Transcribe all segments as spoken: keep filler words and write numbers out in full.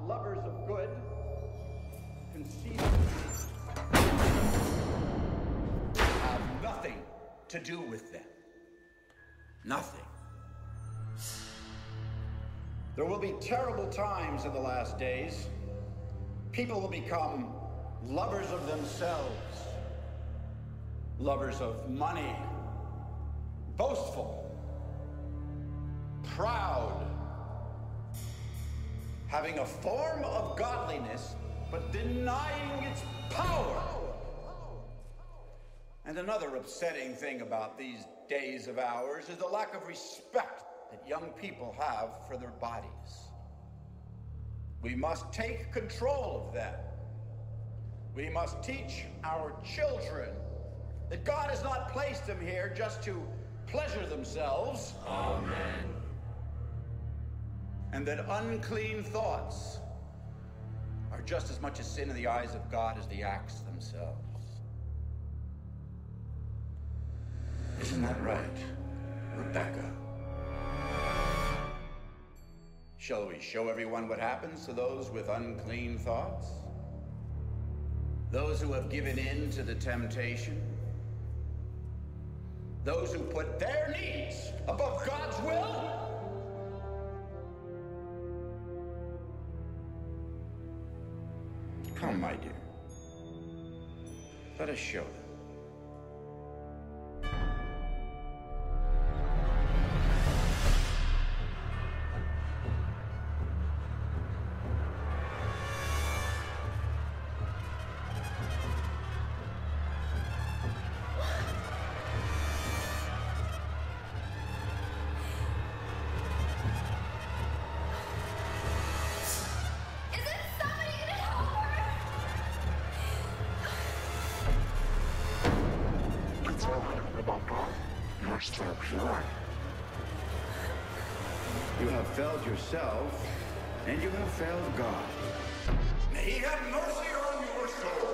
lovers of good, conceited, have nothing to do with them. Nothing. There will be terrible times in the last days. People will become lovers of themselves, lovers of money, boastful, proud, having a form of godliness, but denying its power. And another upsetting thing about these days of ours is the lack of respect that young people have for their bodies. We must take control of that. We must teach our children that God has not placed them here just to pleasure themselves. Amen. And that unclean thoughts are just as much a sin in the eyes of God as the acts themselves. Isn't that right, Rebecca? Shall we show everyone what happens to those with unclean thoughts? Those who have given in to the temptation? Those who put their needs above God's will? Come, my dear. Let us show them. You have failed yourself, and you have failed God. May He have mercy on your soul.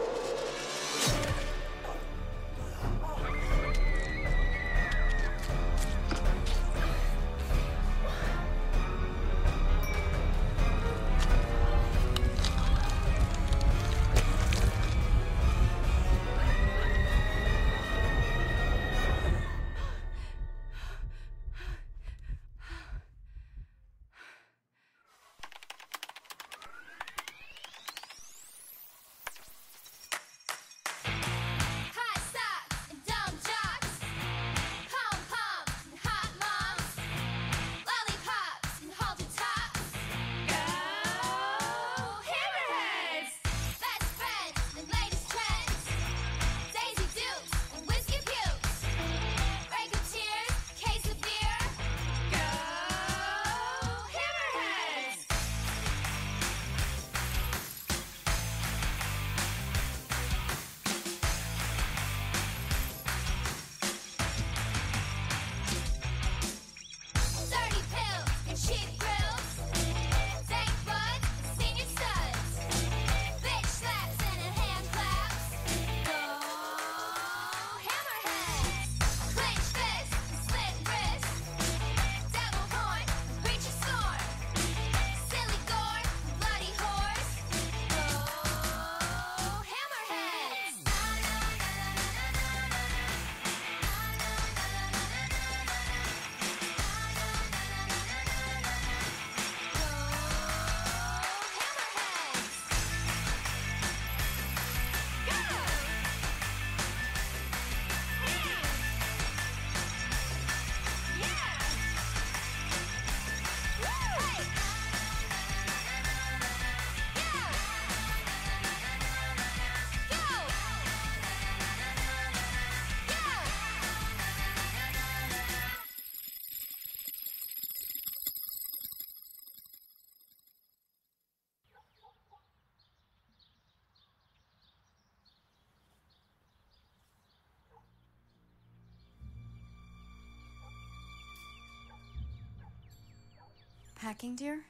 Packing, dear?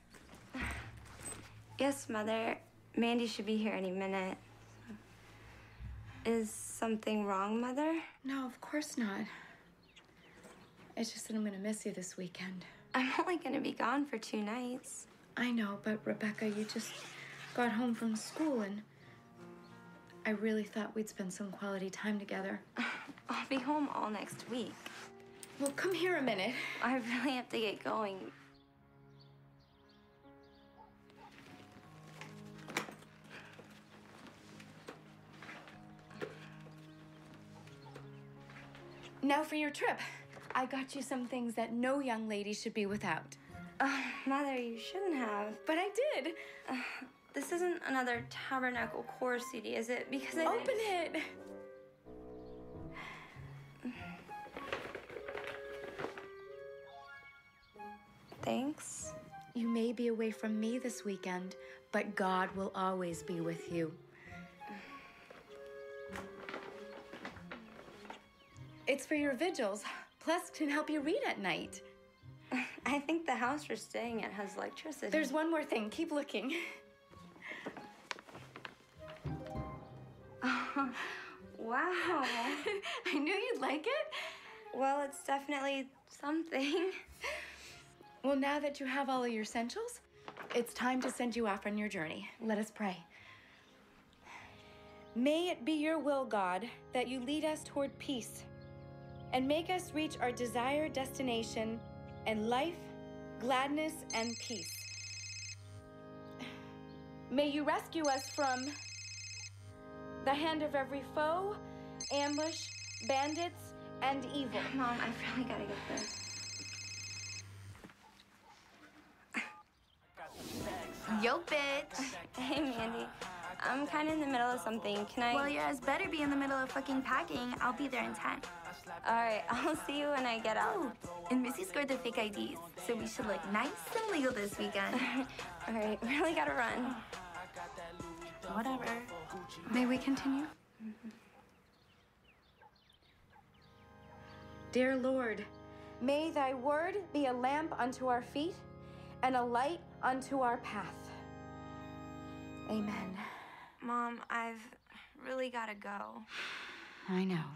Yes, Mother. Mandy should be here any minute. Is something wrong, Mother? No, of course not. It's just that I'm gonna miss you this weekend. I'm only gonna be gone for two nights. I know, but Rebecca, you just got home from school and I really thought we'd spend some quality time together. I'll be home all next week. Well, come here a minute. I really have to get going. Now for your trip. I got you some things that no young lady should be without. Uh, Mother, you shouldn't have. But I did. Uh, this isn't another Tabernacle Core C D, is it? Because I... Open it. Thanks. You may be away from me this weekend, but God will always be with you. It's for your vigils, plus can help you read at night. I think the house you're staying at has electricity. There's one more thing. Keep looking. Oh, wow. I knew you'd like it. Well, it's definitely something. Well, now that you have all of your essentials, it's time to send you off on your journey. Let us pray. May it be your will, God, that you lead us toward peace and make us reach our desired destination in life, gladness, and peace. May you rescue us from the hand of every foe, ambush, bandits, and evil. Mom, I really gotta get this. Yo, bitch. Hey, Mandy. I'm kind of in the middle of something. Can I... Well, your ass better be in the middle of fucking packing. I'll be there in ten. All right, I'll see you when I get out. Oh, and Missy scored the fake I Ds, so we should look nice and legal this weekend. All right, really gotta run. Whatever. May we continue? Mm-hmm. Dear Lord, may thy word be a lamp unto our feet and a light unto our path. Amen. Mom, I've really gotta go. I know.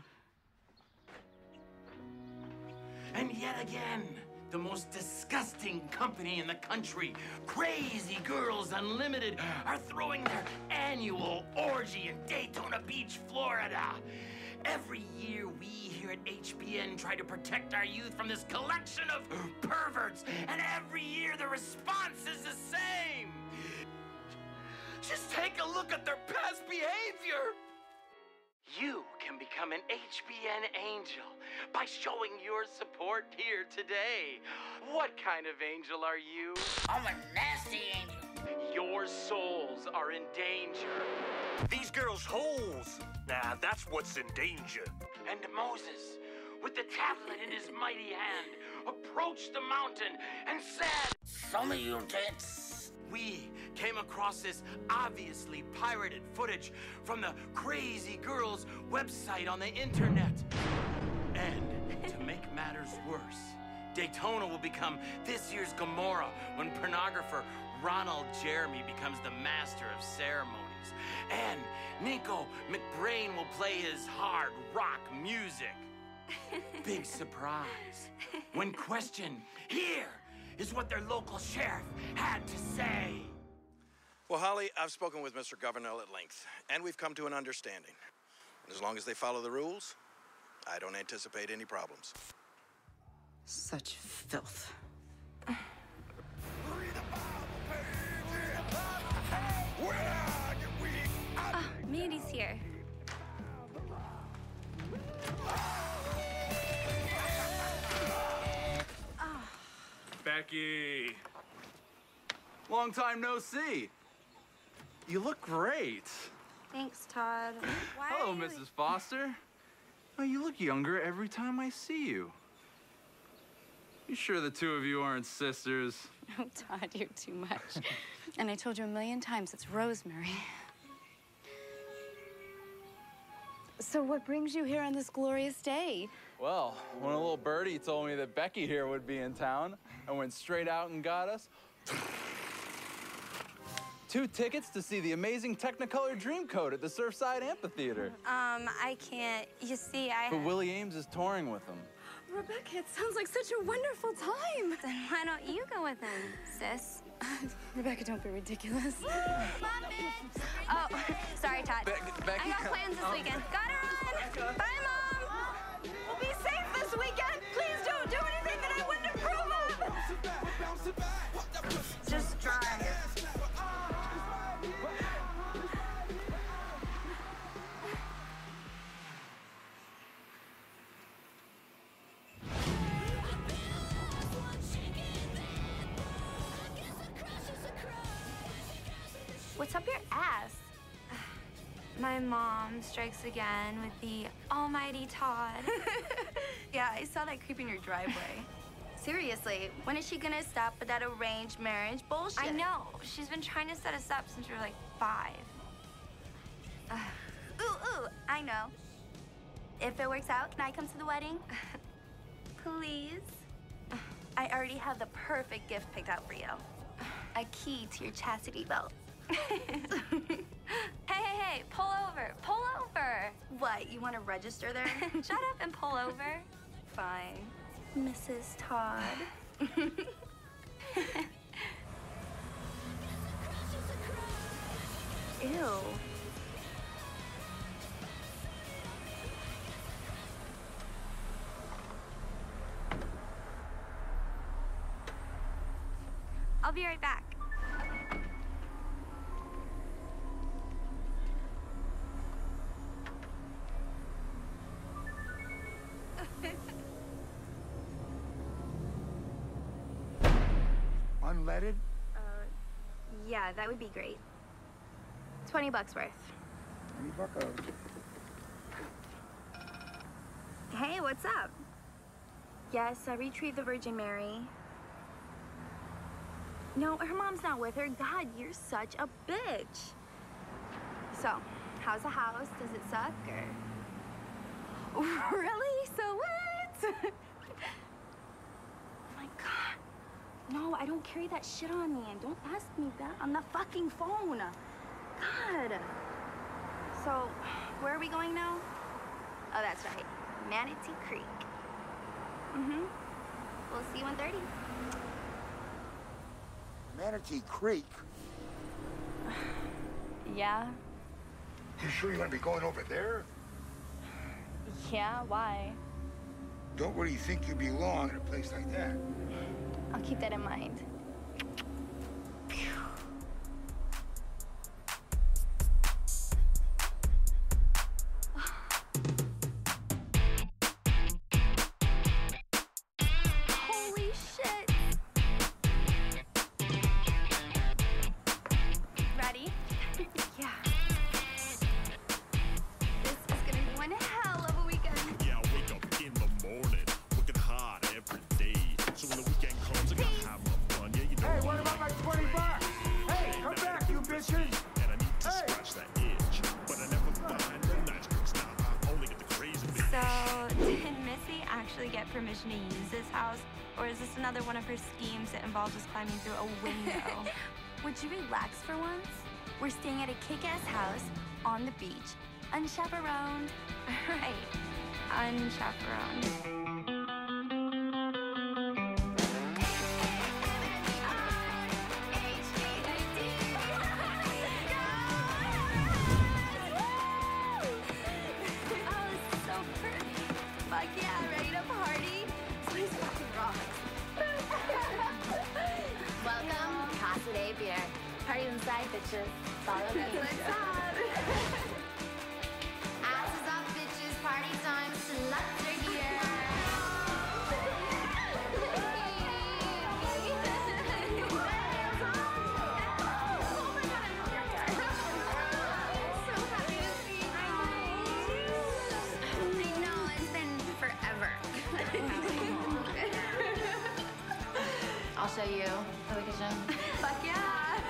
And yet again, the most disgusting company in the country, Crazy Girls Unlimited, are throwing their annual orgy in Daytona Beach, Florida. Every year, we here at H B N try to protect our youth from this collection of perverts, and every year the response is the same. Just take a look at their past behavior. You can become an H B N angel by showing your support here today. What kind of angel are you? I'm a nasty angel. Your souls are in danger. These girls' holes. Nah, that's what's in danger. And Moses, with the tablet in his mighty hand, approached the mountain and said, Some of you tits. We came across this obviously pirated footage from the Crazy Girls website on the internet. And to make matters worse, Daytona will become this year's Gomorrah when pornographer Ronald Jeremy becomes the master of ceremonies. And Nico McBrain will play his hard rock music. Big surprise. When questioned, here is what their local sheriff had to say. Well, Holly, I've spoken with Mister Governor at length, and we've come to an understanding. As long as they follow the rules, I don't anticipate any problems. Such filth. Ah, Mandy's here. Becky! Long time no see. You look great. Thanks, Todd. Why Hello, are you... Missus Foster. Oh, you look younger every time I see you. You sure the two of you aren't sisters? Oh, Todd, you're too much. And I told you a million times, it's Rosemary. So what brings you here on this glorious day? Well, when a little birdie told me that Becky here would be in town, I went straight out and got us two tickets to see the amazing Technicolor Dreamcoat at the Surfside Amphitheater. Um, I can't. You see, I... But Willie Ames is touring with them. Rebecca, it sounds like such a wonderful time. Then why don't you go with him, sis? Rebecca, don't be ridiculous. Oh, sorry, Todd. Be Becky. I got plans this Oh. weekend. Gotta run! Bye, Mom! We'll be safe this weekend. Please don't do anything that I wouldn't approve of. Just drive. What's up your ass? My mom strikes again with the almighty Todd. Yeah, I saw that creep in your driveway. Seriously, when is she gonna stop with that arranged marriage bullshit? I know. She's been trying to set us up since we were like five. Ooh, ooh, I know. If it works out, can I come to the wedding? Please? I already have the perfect gift picked out for you. A key to your chastity belt. Hey, hey, hey, pull over, pull over. What, you want to register there? Shut up and pull over. Fine. Missus Todd. Ew. I'll be right back. Unleaded? Uh, yeah, that would be great. Twenty bucks worth. Twenty buckos. Hey, what's up? Yes, I retrieved the Virgin Mary. No, her mom's not with her. God, you're such a bitch. So, how's the house? Does it suck, or? Really? So what? Oh my God. No, I don't carry that shit on me, and don't ask me that on the fucking phone. God. So, where are we going now? Oh, that's right. Manatee Creek. Mm-hmm. We'll see you in thirty. Manatee Creek? Yeah. You sure you want to be going over there? Yeah, why? Don't really think you belong in a place like that. I'll keep that in mind. Holy shit! Ready? Yeah. This is gonna be one hell of a weekend. Yeah, I wake up in the morning, working hard every day. So when the weekend comes, I gotta have my fun. Yeah, you know. Hey, what about my twenty bucks? Hey, come back, you bitches! And I need to scratch that itch, but I never find the nice girls. Now I only get the crazy bitch. So, did Missy actually get permission to use this house? Or is this another one of her schemes that involves us climbing through a window? Would you relax for once? We're staying at a kick-ass house on the beach, unchaperoned. Right. Unchaperoned. Oh, so pretty. Fuck yeah, ready to party? Please fucking rocks. Welcome, Casa de Beer. Party inside, bitches. Follow me. What's up? Asses up, bitches. Party time. Sluts are here. I know, it's been forever. I'll show you the kitchen. Fuck yeah!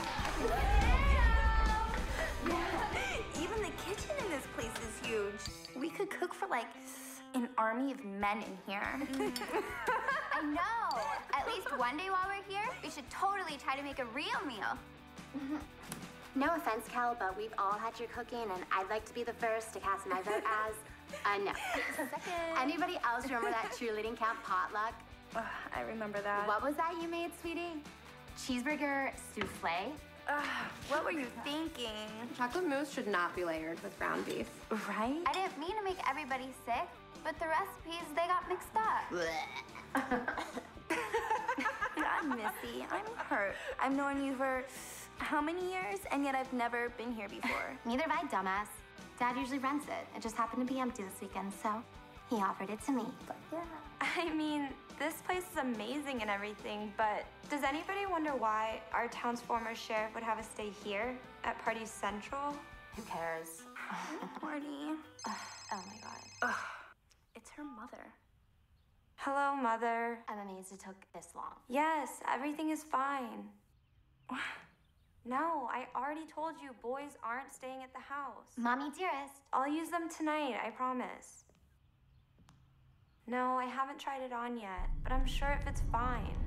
Even the kitchen in this place is huge. We could cook for like an army of men in here. I know. At least one day while we're here, we should totally try to make a real meal. No offense, Cal, but we've all had your cooking, and I'd like to be the first to cast my vote as a no. Anybody else remember that cheerleading camp potluck? Uh, I remember that. What was that you made, sweetie? cheeseburger souffle. Ugh, what were you thinking? Chocolate mousse should not be layered with ground beef. Right? I didn't mean to make everybody sick, but the recipes, they got mixed up. God, Missy, I'm hurt. I've known you for how many years, and yet I've never been here before. Neither have I, dumbass. Dad usually rents it. It just happened to be empty this weekend, so he offered it to me. But yeah. I mean, this place is amazing and everything, but does anybody wonder why our town's former sheriff would have us stay here at Party Central? Who cares? Marty. Oh my God. Ugh. It's her mother. Hello, Mother. I'm amazed it took this long. Yes, everything is fine. No, I already told you boys aren't staying at the house. Mommy dearest. I'll use them tonight, I promise. No, I haven't tried it on yet, but I'm sure it fits fine.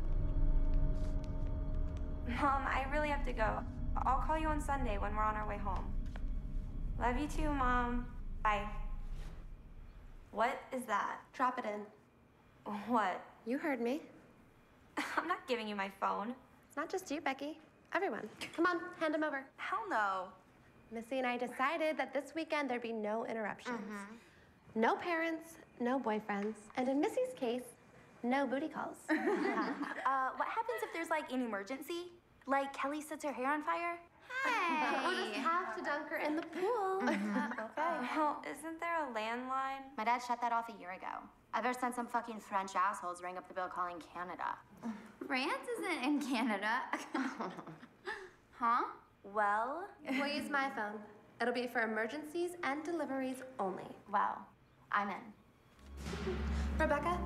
Mom, I really have to go. I'll call you on Sunday when we're on our way home. Love you too, Mom. Bye. What is that? Drop it in. What? You heard me. I'm not giving you my phone. It's not just you, Becky. Everyone. Come on, hand him over. Hell no. Missy and I decided that this weekend there'd be no interruptions. Mm-hmm. No parents, no boyfriends, and in Missy's case, no booty calls. uh, what happens if there's like an emergency? Like Kelly sets her hair on fire? Hey! We'll just have to dunk her in the pool. Mm-hmm. Okay. Well, isn't there a landline? My dad shut that off a year ago. I've ever sent some fucking French assholes ring up the bill calling Canada. France isn't in Canada. Huh? Well, we'll use my phone. It'll be for emergencies and deliveries only. Wow. I'm in. Rebecca?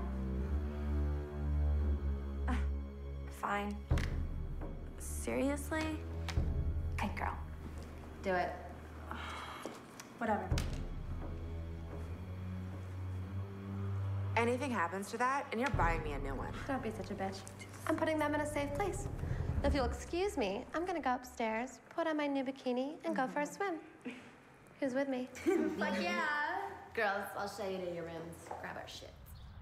Uh, fine. Seriously? Okay, girl. Do it. whatever. Anything happens to that, and you're buying me a new one. Don't be such a bitch. I'm putting them in a safe place. If you'll excuse me, I'm gonna go upstairs, put on my new bikini, and go for a swim. Who's with me? Fuck yeah. Girls, I'll show you to your rooms. Grab our shit.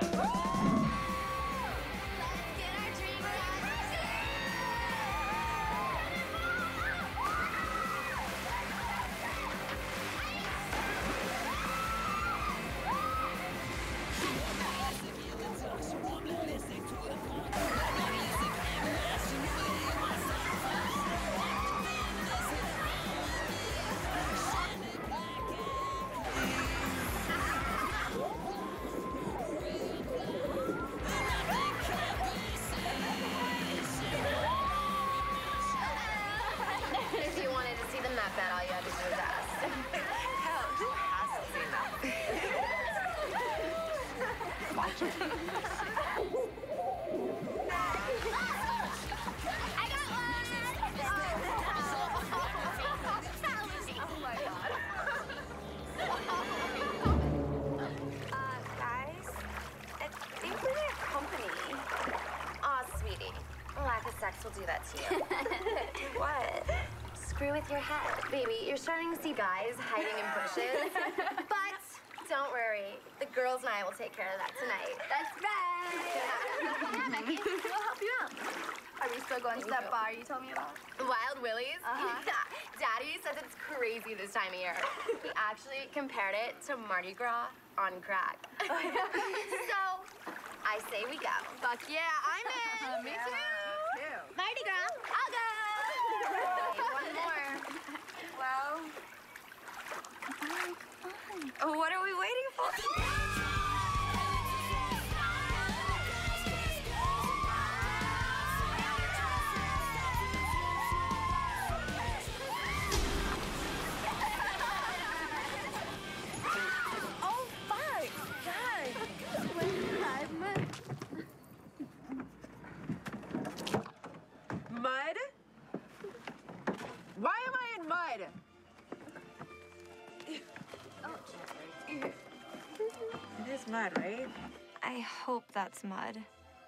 If you wanted to see them that bad, all you had to do was ask. Hell, who hasn't seen that? Watch it. I got one! Oh my god. Uh, guys, I think we need company. Aw, sweetie. Lack of sex will do that to you. What? Screw with your head. Baby, you're starting to see guys hiding in bushes. But don't worry. The girls and I will take care of that tonight. That's right. Yeah, Becky. We'll help you out. Are we still going to that bar you told me about? Wild Willie's? Uh-huh. Yeah. Daddy says it's crazy this time of year. He actually compared it to Mardi Gras on crack. So, I say we go. Fuck yeah, I'm in. Me too. Mardi Gras, I'll go. One more. Well, what are we waiting for? Oh my god! Mud? Why am I in mud? It is mud, right? I hope that's mud.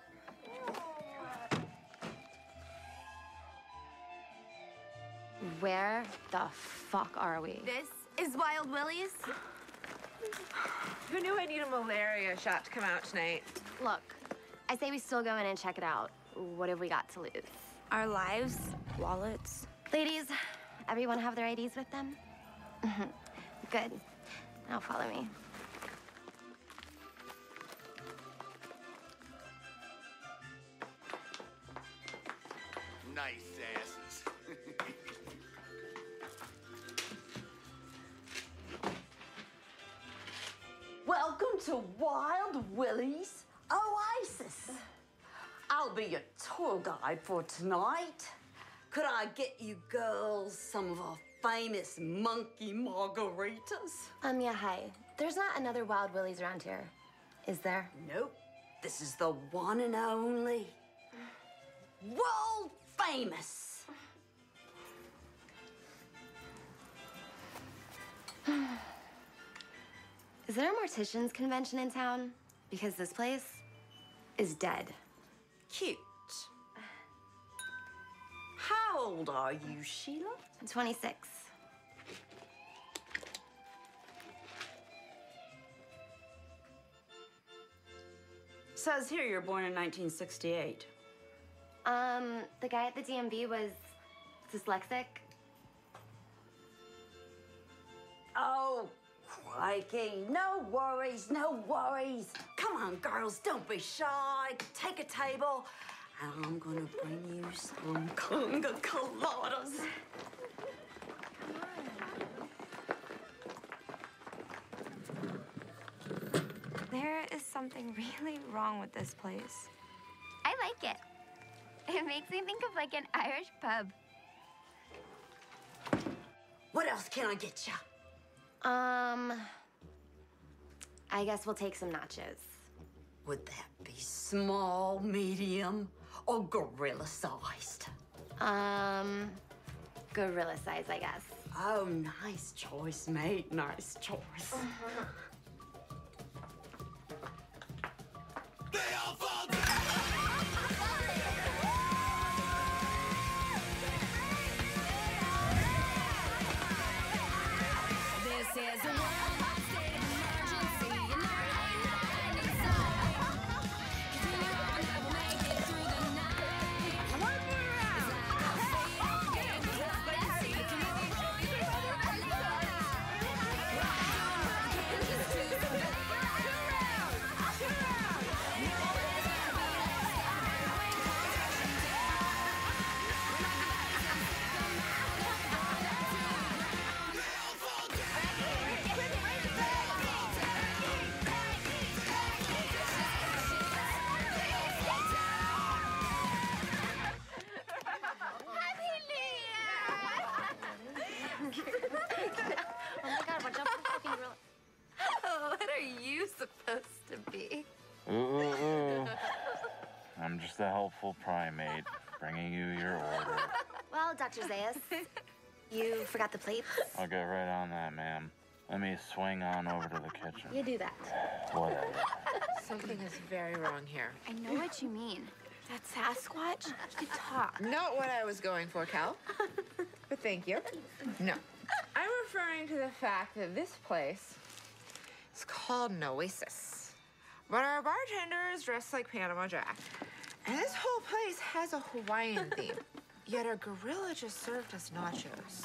Where the fuck are we? This is Wild Willie's. Who knew I need a malaria shot to come out tonight? Look, I say we still go in and check it out. What have we got to lose? Our lives, wallets. Ladies, everyone have their I Ds with them? Good. Now follow me. Nice asses. Welcome to Wild Willie's Oasis. I'll be your tour guide for tonight. Could I get you girls some of our famous monkey margaritas? Um, yeah, hi. There's not another Wild Willie's around here, is there? Nope. This is the one and only. World famous. Is there a mortician's convention in town? Because this place is dead. Cute. How old are you, Sheila? I'm twenty-six. Says here you're born in nineteen sixty-eight. Um, the guy at the D M V was dyslexic. Oh, crikey. No worries, no worries. Come on, girls, don't be shy. Take a table, and I'm gonna bring you some conga coladas. There is something really wrong with this place. I like it. It makes me think of like an Irish pub. What else can I get you? Um, I guess we'll take some nachos. Would that be small, medium, or gorilla sized? Um, gorilla size, I guess. Oh, nice choice, mate. Nice choice. I'm just a helpful primate, bringing you your order. Well, Doctor Zayas, you forgot the plates. I'll get right on that, ma'am. Let me swing on over to the kitchen. You do that. Whatever. Something is very wrong here. I know what you mean. That Sasquatch could talk. Not what I was going for, Cal. But thank you. No. I'm referring to the fact that this place is called an oasis. But our bartender is dressed like Panama Jack. And this whole place has a Hawaiian theme. Yet our gorilla just served us nachos.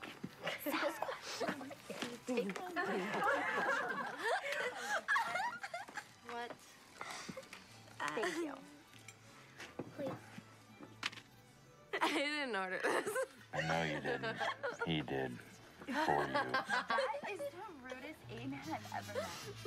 What? Thank you. Please. I didn't order this. I know you didn't. He did. For you. That is the rudest Aiden I've ever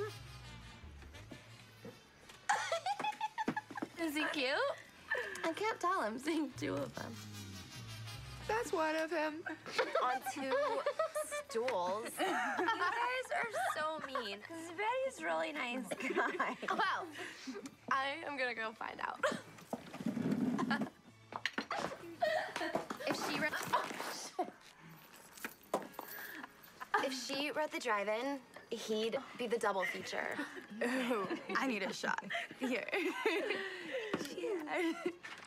met. Is he cute? I can't tell. I'm seeing two of them. That's one of him. On two stools. You guys are so mean. Because Betty's a really nice guy. Well, I am gonna go find out. If she read, if she read the drive-in, he'd be the double feature. Ooh, I need a shot. Here. Yeah.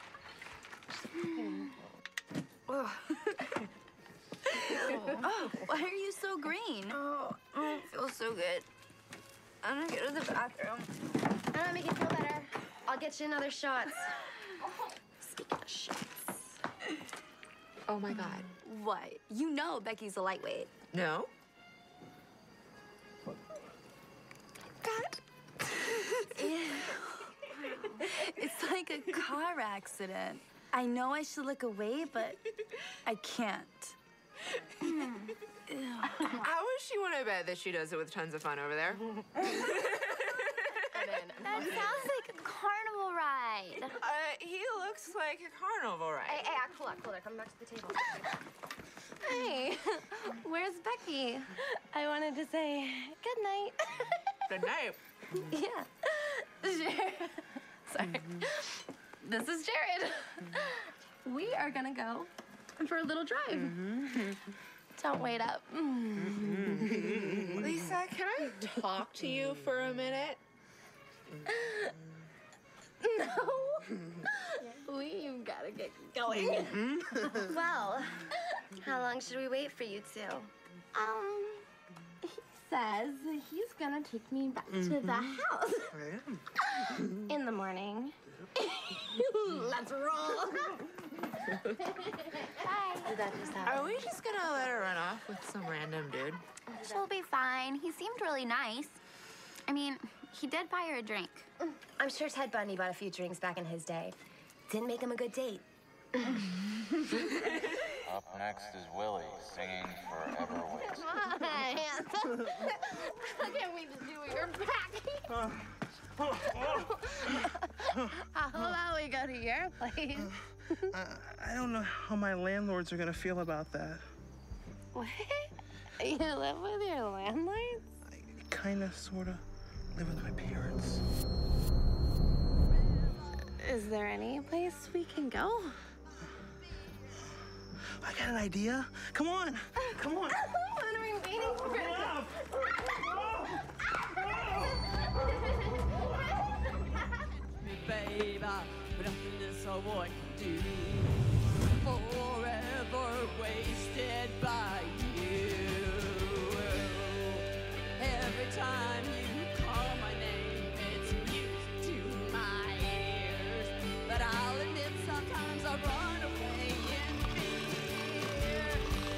Oh. Oh, why are you so green? Oh, it feels so good. I'm gonna go to the bathroom. I'm gonna make you feel better. I'll get you another shot. Speaking of shots. Oh my God. What? You know Becky's a lightweight. No? It's like a car accident. I know I should look away, but I can't. How does she want to bet that she does it with tons of fun over there? That sounds like a carnival ride. Uh, he looks like a carnival ride. Hey, hey, cool it, cool it. Come back to the table. Hey, where's Becky? I wanted to say good night. Good night. Yeah. Jared. Sorry. This is Jared. We are gonna go for a little drive. Mm-hmm. Don't wait up. Mm-hmm. Lisa, can I talk to you for a minute? No. We've gotta get going. Well, how long should we wait for you two? Um, he says he's gonna take me back to the house. In the morning. Let's roll. Bye. Did that just happen? Are we just gonna let her run off with some random dude? She'll be fine. He seemed really nice. I mean, he did buy her a drink. I'm sure Ted Bundy bought a few drinks back in his day. Didn't make him a good date. Up next is Willie singing Forever Wasted. How can we just do your back? How about we go to your place? Uh, I don't know how my landlords are gonna feel about that. What? You live with your landlords? I kinda, sorta live with my parents. Is there any place we can go? I got an idea. Come on, come on. What are we waiting for? Babe, nothing this boy can do. Forever wasted by you. Every time you call my name, it's music to my ears. But I'll admit sometimes I run away in fear.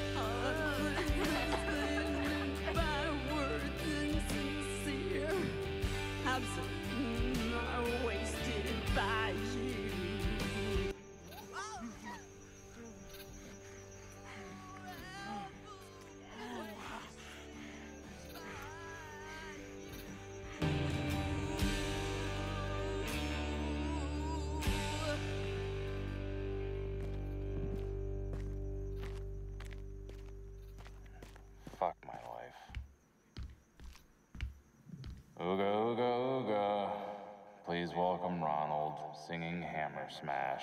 Unreasoned by words insincere. Absolutely. Wasted by you. Fuck my life. Ooga, ooga, ooga. Please welcome Ronald singing Hammer Smash.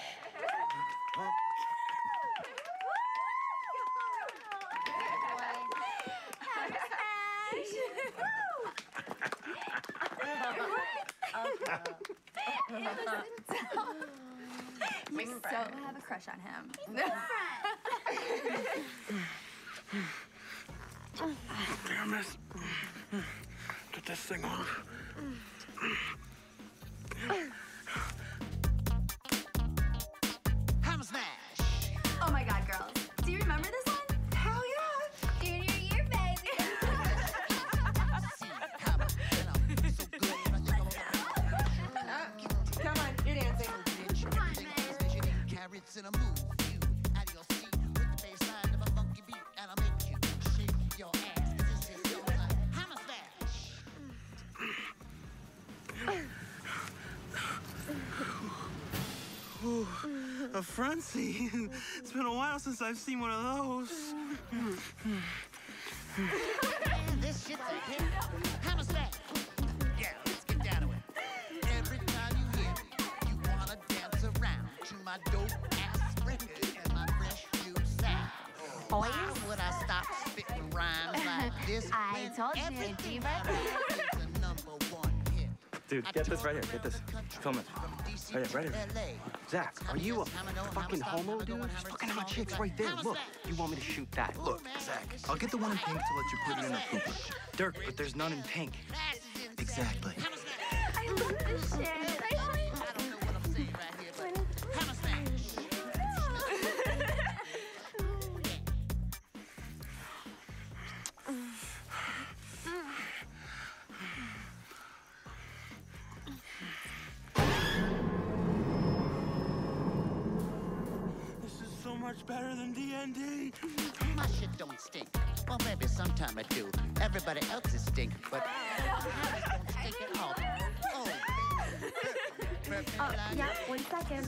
We so have a crush on him. Damn it. Get this thing off. Hammer Smash! Oh my God, girls. Do you remember this one? Hell yeah! Junior year, baby! Come on, you're dancing. Come on, man. Carrots in a move you out of your seat with the bass line of a funky beat, and I'll make you shake your ass. This is your Hammer Smash! Ooh, a frenzy. It's been a while since I've seen one of those. This shit's a hit. Hammer Smash! Yeah, let's get down to it. Every time you hear me, you wanna dance around to my dope ass record and my fresh new sound. Why would I stop spitting rhymes like this? I told you, G-Bird. Dude, get this right here. Get this. Film it. Right here, right here. Zach, are you a fucking homo, dude? There's fucking hot chicks right there. Look, you want me to shoot that? Look, Zach, I'll get the one in pink to let you put it in a Cooper. Dirk, but there's none in pink. Exactly. I love this shit. I much better than D and D. My shit don't stink. Well, maybe sometime it do. Everybody else's stink, but hammers don't stink at all. Oh, Oh, yeah, one second.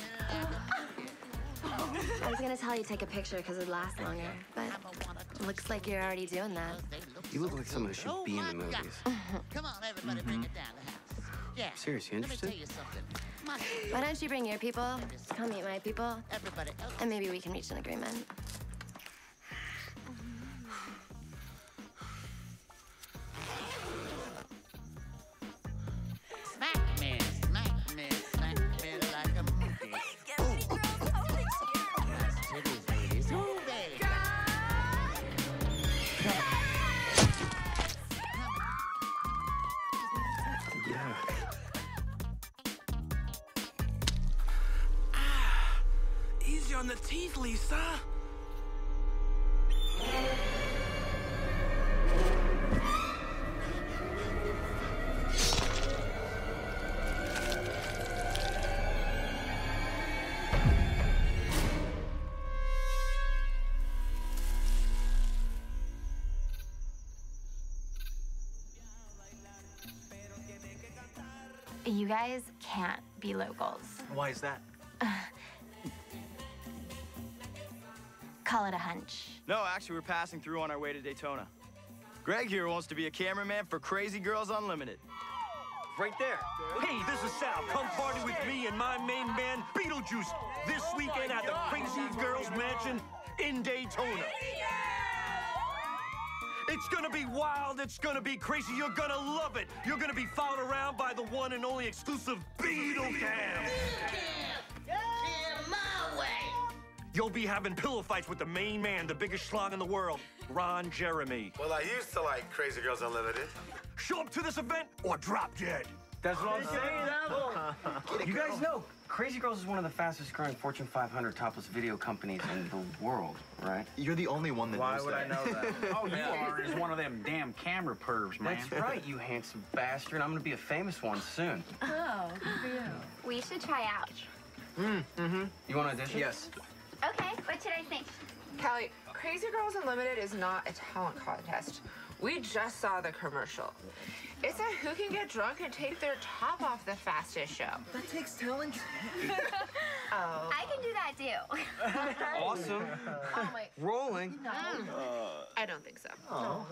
I was gonna tell you to take a picture because it'd last longer, but it looks like you're already doing that. You look like someone who should be in the movies. Come on, everybody, Mhm. bring it down the house. Yeah. Seriously, Let me interested? tell you something. My Why don't you bring your people, come meet my people, and maybe we can reach an agreement. smack me, smack me, smack me like a monkey. Ooh. Nice titties, ladies. Ooh, baby. Yeah. Easy on the teeth, Lisa. You guys can't be locals. Why is that? Call it a hunch. No, actually, we're passing through on our way to Daytona. Greg here wants to be a cameraman for Crazy Girls Unlimited. Right there. Hey, this is Sal. Come party with me and my main man, Beetlejuice, this weekend at the Crazy Girls Mansion in Daytona. It's gonna be wild, it's gonna be crazy, you're gonna love it. You're gonna be followed around by the one and only exclusive Beetle Cam. my way. You'll be having pillow fights with the main man, the biggest schlong in the world, Ron Jeremy. Well, I used to like Crazy Girls Unlimited. Show up to this event or drop dead. That's what I'm saying. You guys know, Crazy Girls is one of the fastest growing Fortune five hundred topless video companies in the world, right? You're the only one that Why knows would that. I know that? Oh, you are as one of them damn camera pervs, man. That's right, you handsome bastard. I'm gonna be a famous one soon. Oh, good for you. We should try out. Mm, mm-hmm. You want to audition? Yes. Okay, what should I think? Kelly, Crazy Girls Unlimited is not a talent contest. We just saw the commercial. It's a who can get drunk and take their top off the fastest show. That takes talent. Oh. I can do that too. Awesome. Oh my. Rolling. Mm. I don't think so. Oh.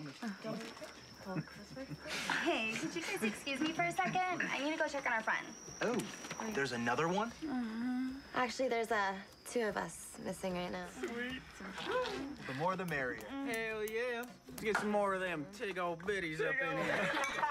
Hey, could you guys excuse me for a second? I need to go check on our friend. Oh, there's another one? Mm-hmm. Actually, there's uh, two of us missing right now. Sweet. The more the merrier. Hell yeah. Let's get some more of them tig old bitties up in here.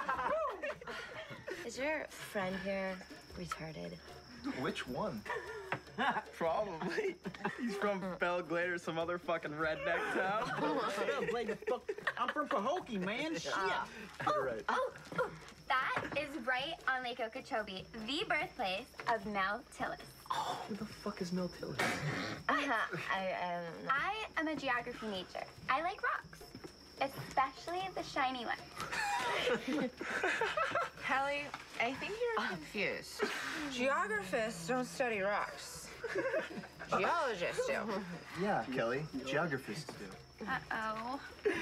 Is your friend here retarded? Which one? Probably. He's from Belle Glade or some other fucking redneck town. I'm from Pahokee, man. Shit. You're right. Oh, oh, that is right on Lake Okeechobee, the birthplace of Mel Tillis. Who the fuck is Mel Tillis? Uh-huh. I, I don't know. I am a geography major. I like rocks, especially the shiny ones. Kelly, I think you're confused. Geographists don't study rocks. Geologists do. Yeah, Kelly. Geographists do. Uh-oh.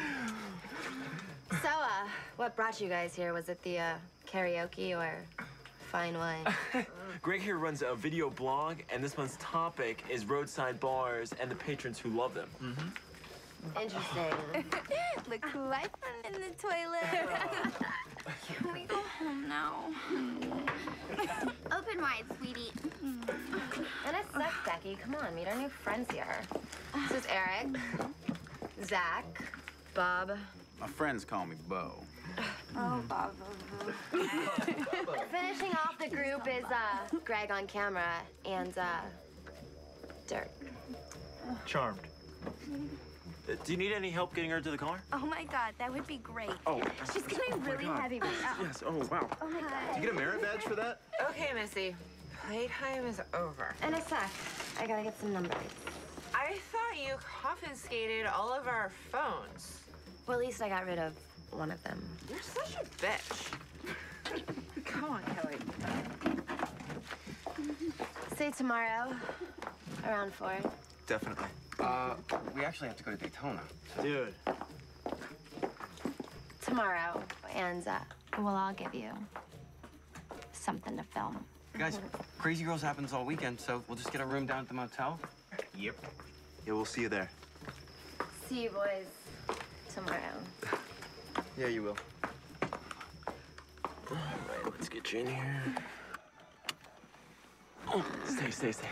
So, uh, what brought you guys here? Was it the uh, karaoke or fine wine? Greg here runs a video blog, and this month's topic is roadside bars and the patrons who love them. Mm-hmm. Interesting. Look who I found in the toilet. Can we go home now? Open wide, sweetie. And it sucks, Becky. Come on, meet our new friends here. This is Eric, Zach, Bob. My friends call me Bo. Oh, Bob. Finishing off the group is uh, Greg on camera and uh, Dirk. Charmed. Uh, do you need any help getting her to the car? Oh my God, that would be great. Oh. She's getting really God. heavy right now. Yes, oh, wow. Oh my God. Did you get a merit badge for that? Okay, Missy. Playtime is over. In a sec. I gotta get some numbers. I thought you confiscated all of our phones. Well, at least I got rid of one of them. You're such a bitch. Come on, Kelly. Say tomorrow, around four. Definitely. Uh, we actually have to go to Daytona. Dude. Tomorrow, and uh, we'll all give you something to film. Guys, Crazy Girls happens all weekend, so we'll just get a room down at the motel. Yep. Yeah, we'll see you there. See you boys tomorrow. Yeah, you will. All right, let's get you in here. Oh, stay, stay, stay.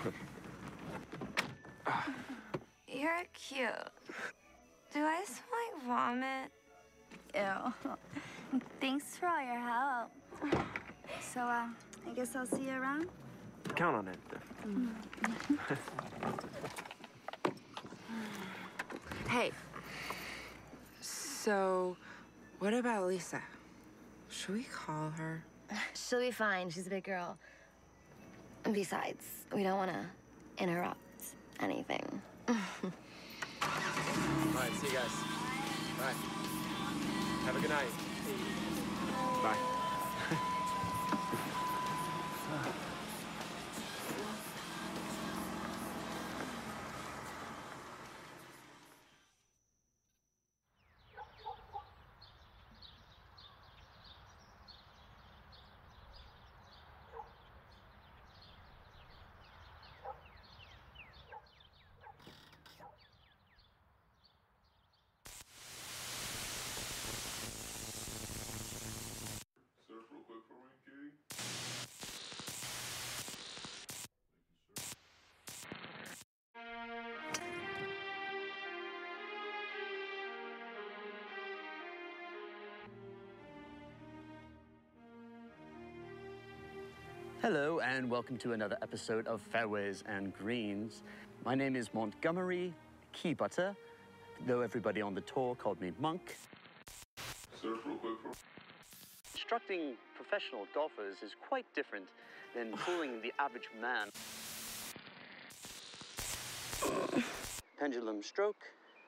You're cute. Do I smell like vomit? Ew. Thanks for all your help. So, uh, I guess I'll see you around? Count on it. Hey. So, what about Lisa? Should we call her? She'll be fine. She's a big girl. And besides, we don't want to interrupt anything. All right, see you guys. Bye. Have a good night. Bye. Hello, and welcome to another episode of Fairways and Greens. My name is Montgomery Keybutter, though everybody on the tour called me Monk. Surf real quick for Instructing professional golfers is quite different than fooling the average man. Pendulum stroke.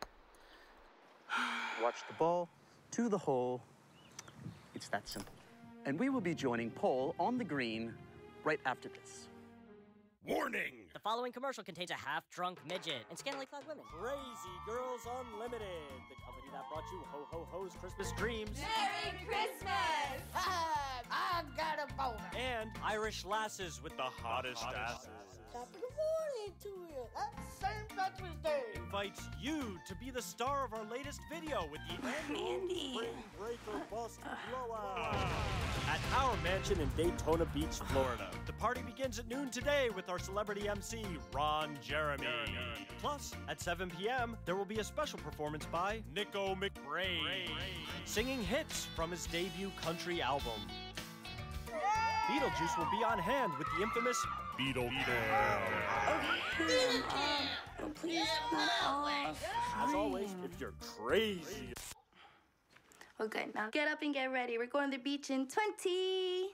Watch the ball to the hole. It's that simple. And we will be joining Paul on the green right after this. Warning! The following commercial contains a half-drunk midget and scantily clad women. Crazy Girls Unlimited, the company that brought you Ho Ho Ho's Christmas dreams. Merry Christmas! I got a boner. And Irish lasses with the hottest asses. Top of the morning to you. That's Saint Patrick's Day. Invites you to be the star of our latest video with the annual Spring Breaker Bust Blowout at our mansion in Daytona Beach, Florida. The party begins at noon today with our celebrity M C, Ron Jeremy. Plus, at seven p m, there will be a special performance by Nico McBrain, singing hits from his debut country album. Beetlejuice will be on hand with the infamous Beetle Cam. Okay. Oh, please. As always, if you're crazy. Well, good. Now get up and get ready. We're going to the beach in twenty.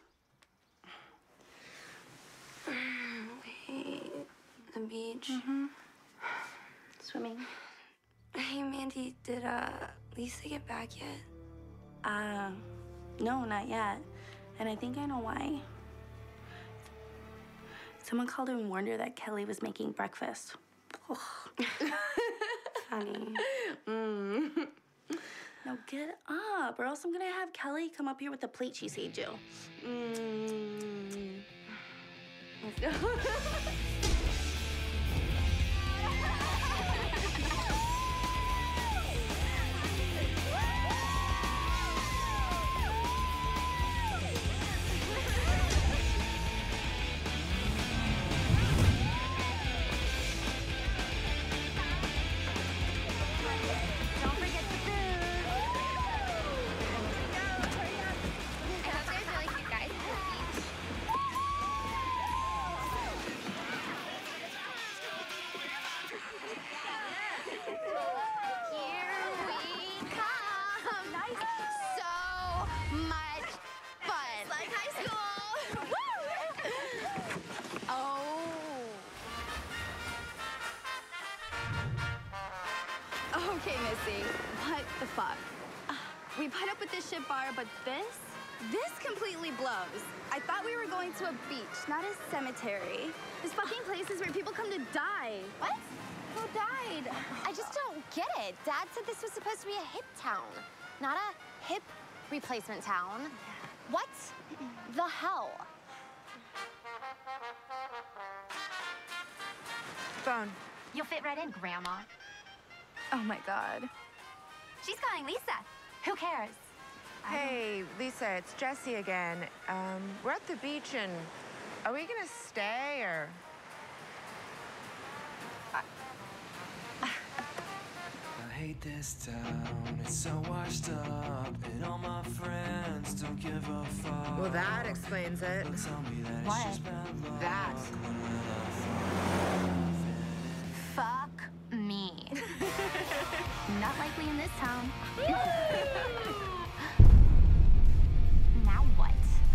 Wait, the beach? Mm-hmm. Swimming. Hey, Mandy, did uh, Lisa get back yet? Uh, no, not yet. And I think I know why. Someone called her and warned her that Kelly was making breakfast. Funny. Mm. Now get up, or else I'm gonna have Kelly come up here with the plate she saved you. Mm. Let's go. Okay, Missy, what the fuck? Uh, we put up with this shit bar, but this? This completely blows. I thought we were going to a beach, not a cemetery. This fucking place is where people come to die. What? Who died? I just don't get it. Dad said this was supposed to be a hip town, not a hip replacement town. What the hell? Phone. You'll fit right in, Grandma. Oh my God. She's calling Lisa. Who cares? Hey, Lisa, it's Jessie again. Um, we're at the beach, and are we gonna stay, or? I hate this town, it's so washed up, and all my friends don't give a fuck. Well, that explains it. But tell me that What? it's just bad luck. That. Fuck me. Not likely in this town. Now what?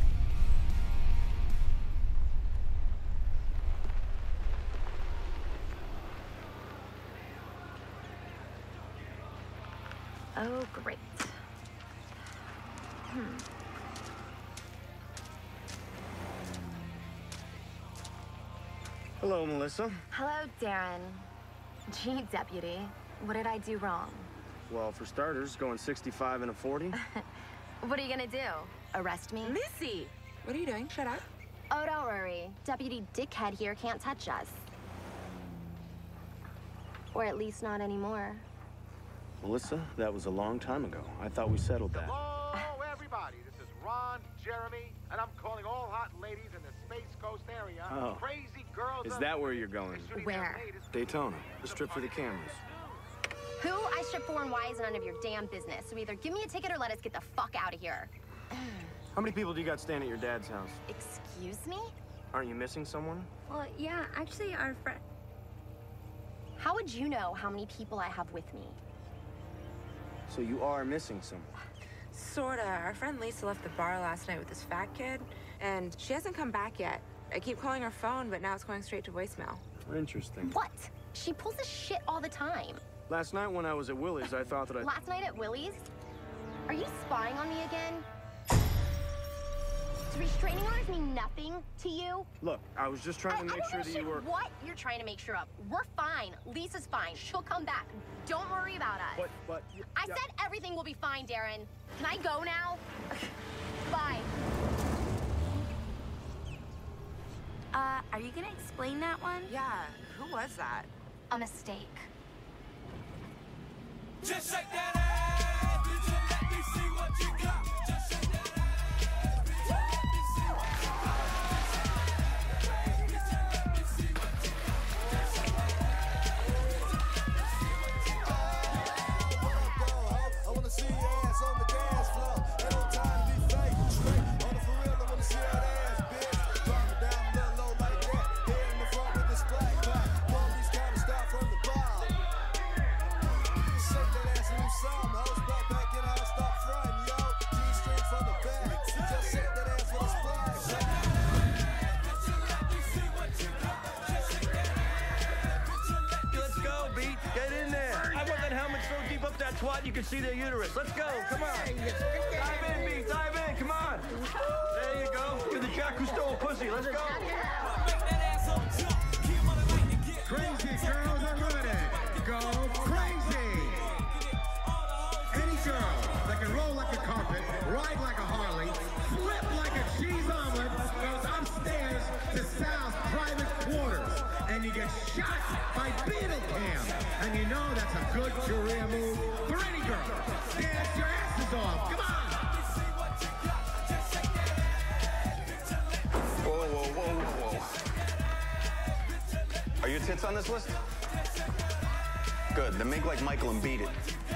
Oh, great. Hmm. Hello, Melissa. Hello, Darren. Gee, deputy. What did I do wrong? Well, for starters, going sixty-five and a forty. What are you gonna do? Arrest me? Missy! What are you doing? Shut up. Oh, don't worry. Deputy Dickhead here can't touch us. Or at least not anymore. Melissa, that was a long time ago. I thought we settled that. Hello, everybody. This is Ron Jeremy, and I'm calling all hot ladies in the Space Coast area. Oh. Crazy girls. Is are- that where you're going? Where? Daytona. The strip for the cameras. Who I strip for and why is none of your damn business. So either give me a ticket or let us get the fuck out of here. How many people do you got staying at your dad's house? Excuse me? Aren't you missing someone? Well, yeah, actually, our friend. How would you know how many people I have with me? So you are missing someone. Sorta. Our friend Lisa left the bar last night with this fat kid, and she hasn't come back yet. I keep calling her phone, but now it's going straight to voicemail. Interesting. What? She pulls this shit all the time. Last night when I was at Willie's, I thought that I... Last night at Willie's? Are you spying on me again? Do restraining orders mean nothing to you? Look, I was just trying I, to I make don't sure give a that shit you were... what you're trying to make sure of. We're fine. Lisa's fine. She'll come back. Don't worry about us. But, but... I yeah. said everything will be fine, Darren. Can I go now? Bye. Uh, are you gonna explain that one? Yeah, who was that? A mistake. Just shake that ass, bitch, and let me see what you got. Just shake that ass, bitch, and let me see what you got. Bitch, and let me see what you got. Just shake that ass, bitch, and let me see what you got. I wanna see your ass on the dance floor. Ain't no time to be fake. Straight on the for real, I wanna see that ass, bitch. Drop it down a little low like that. Head in the front with the splash back. Police gotta stop from the bar. Shake that ass and you some hoes. Back back and I'll stop frontin', yo. G-string from the back. Just shake that ass for the splash. Let's go, Beat. Get in there. I want that helmet so deep up that twat you can see their uterus. Let's go. Come on. Dive in, Beat. Dive in. Come on. There you go. You're the jack who stole pussy. Let's go. Crazy Girls Unlimited. Go crazy. Any girl that can roll like a carpet, ride like a Harley, flip like a cheese omelet goes upstairs to Sal's private quarters, and you get shot by Beetle Cam. And you know that's a good career move for any girl. Dance your asses off. Come on. Whoa, whoa, whoa, whoa, whoa. Are your tits on this list? Good, then make like Michael and beat it.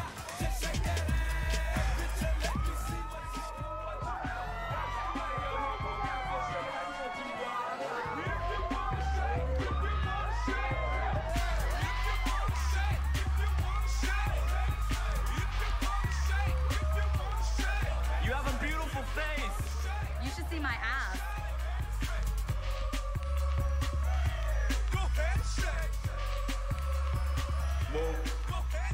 You have a beautiful face. You should see my ass. Whoa.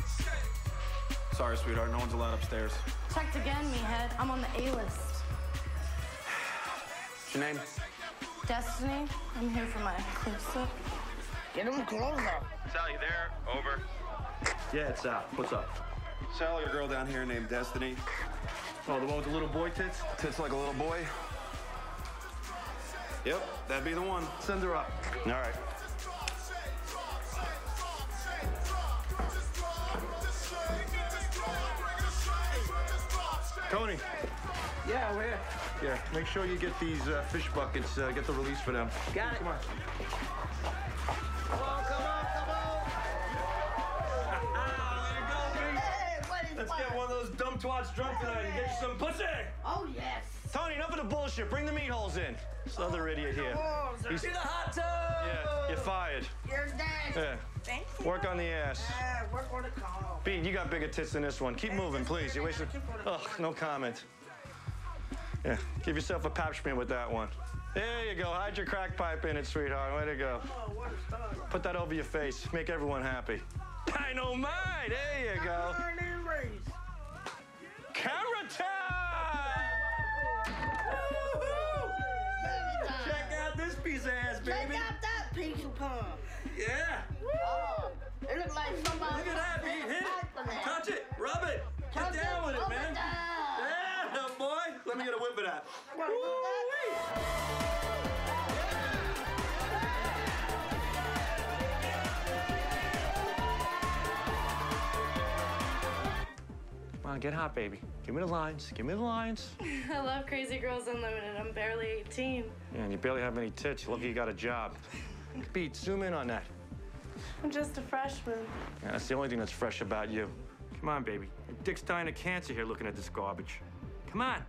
Sorry, sweetheart. No one's allowed upstairs. Checked again, meathead. I'm on the A-list. your name? Destiny, I'm here for my close-up. Get him closer. Sal, you there? Over. Yeah, it's Sal. What's up? Sally, a girl down here named Destiny. Oh, the one with the little boy tits? Tits like a little boy? Yep, that'd be the one. Send her up. All right. Tony. Yeah, we're here. Yeah, make sure you get these uh, fish buckets, uh, get the release for them. Got it. Come on. Come on, come on, come on. Let's get one of those dumb twats drunk tonight and get you some pussy. Oh, yes. Tony, enough of the bullshit. Bring the meat holes in. This other idiot here. He's- To the hot tub. Yeah, you're fired. You're dead. Yeah. Thank you. Work on the ass. Yeah, work on the call. Bean, you got bigger tits than this one. Keep moving, please. You're wasting. Ugh, no comment. Yeah, give yourself a pap smear with that one. There you go. Hide your crack pipe in it, sweetheart. Way to go. Put that over your face. Make everyone happy. Dynamite! There you go. Camera time! Check out this piece of ass, baby. Check out that piece of pump. Yeah. Oh, it looks like somebody. Look at that, Pete. Hit it. Touch it. Rub it. Get down with it, man. Yeah, boy. Let me get a whip of that. Come on, get hot, baby. Give me the lines. Give me the lines. I love Crazy Girls Unlimited. I'm barely eighteen. Yeah, and you barely have any tits. You're lucky you got a job. Pete, zoom in on that. I'm just a freshman. Yeah, that's the only thing that's fresh about you. Come on, baby. Your dick's dying of cancer here looking at this garbage. Come on.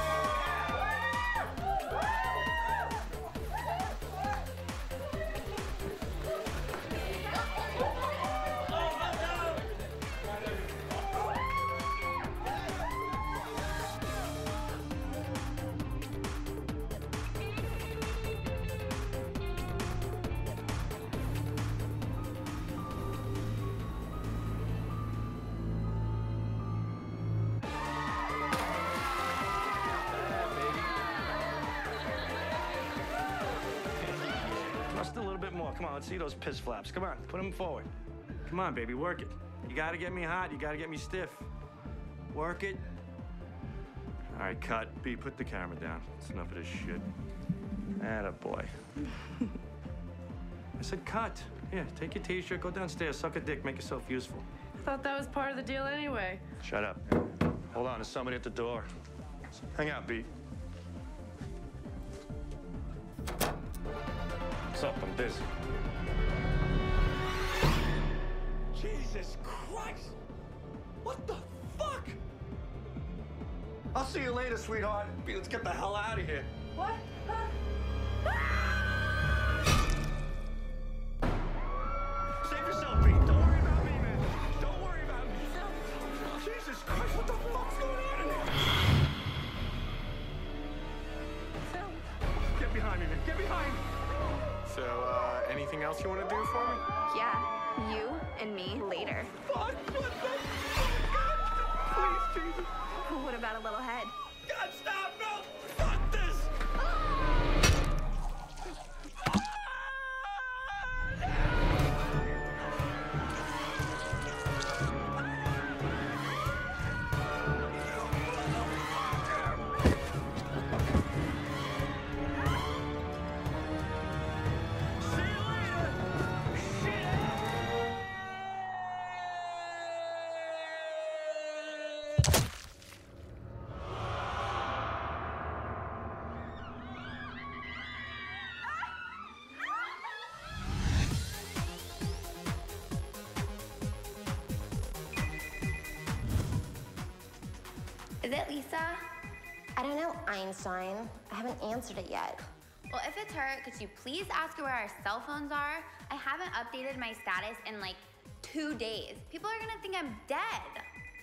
Just a little bit more. Come on, let's see those piss flaps. Come on, put them forward. Come on, baby, work it. You gotta get me hot. You gotta get me stiff. Work it. All right, cut. B, put the camera down. It's enough of this shit. Atta boy. I said cut. Yeah, take your t-shirt, go downstairs, suck a dick, make yourself useful. I thought that was part of the deal anyway. Shut up. Hold on, there's somebody at the door. Hang out, Pete. What's up? I'm busy. Jesus Christ! What the fuck? I'll see you later, sweetheart. Pete, let's get the hell out of here. What? Save yourself, Pete. Don't worry about me, man. Don't worry about me. Jesus Christ, what the fuck's going on in here? Get behind me, man. Get behind me. So, uh, anything else you want to do for me? Yeah, you and me later. Fuck, what the fuck? Please, Jesus. What about a little head? God, stop, no! Fuck this! Is it Lisa? I don't know, Einstein. I haven't answered it yet. Well, if it's her, could you please ask her where our cell phones are? I haven't updated my status in like two days. People are gonna think I'm dead.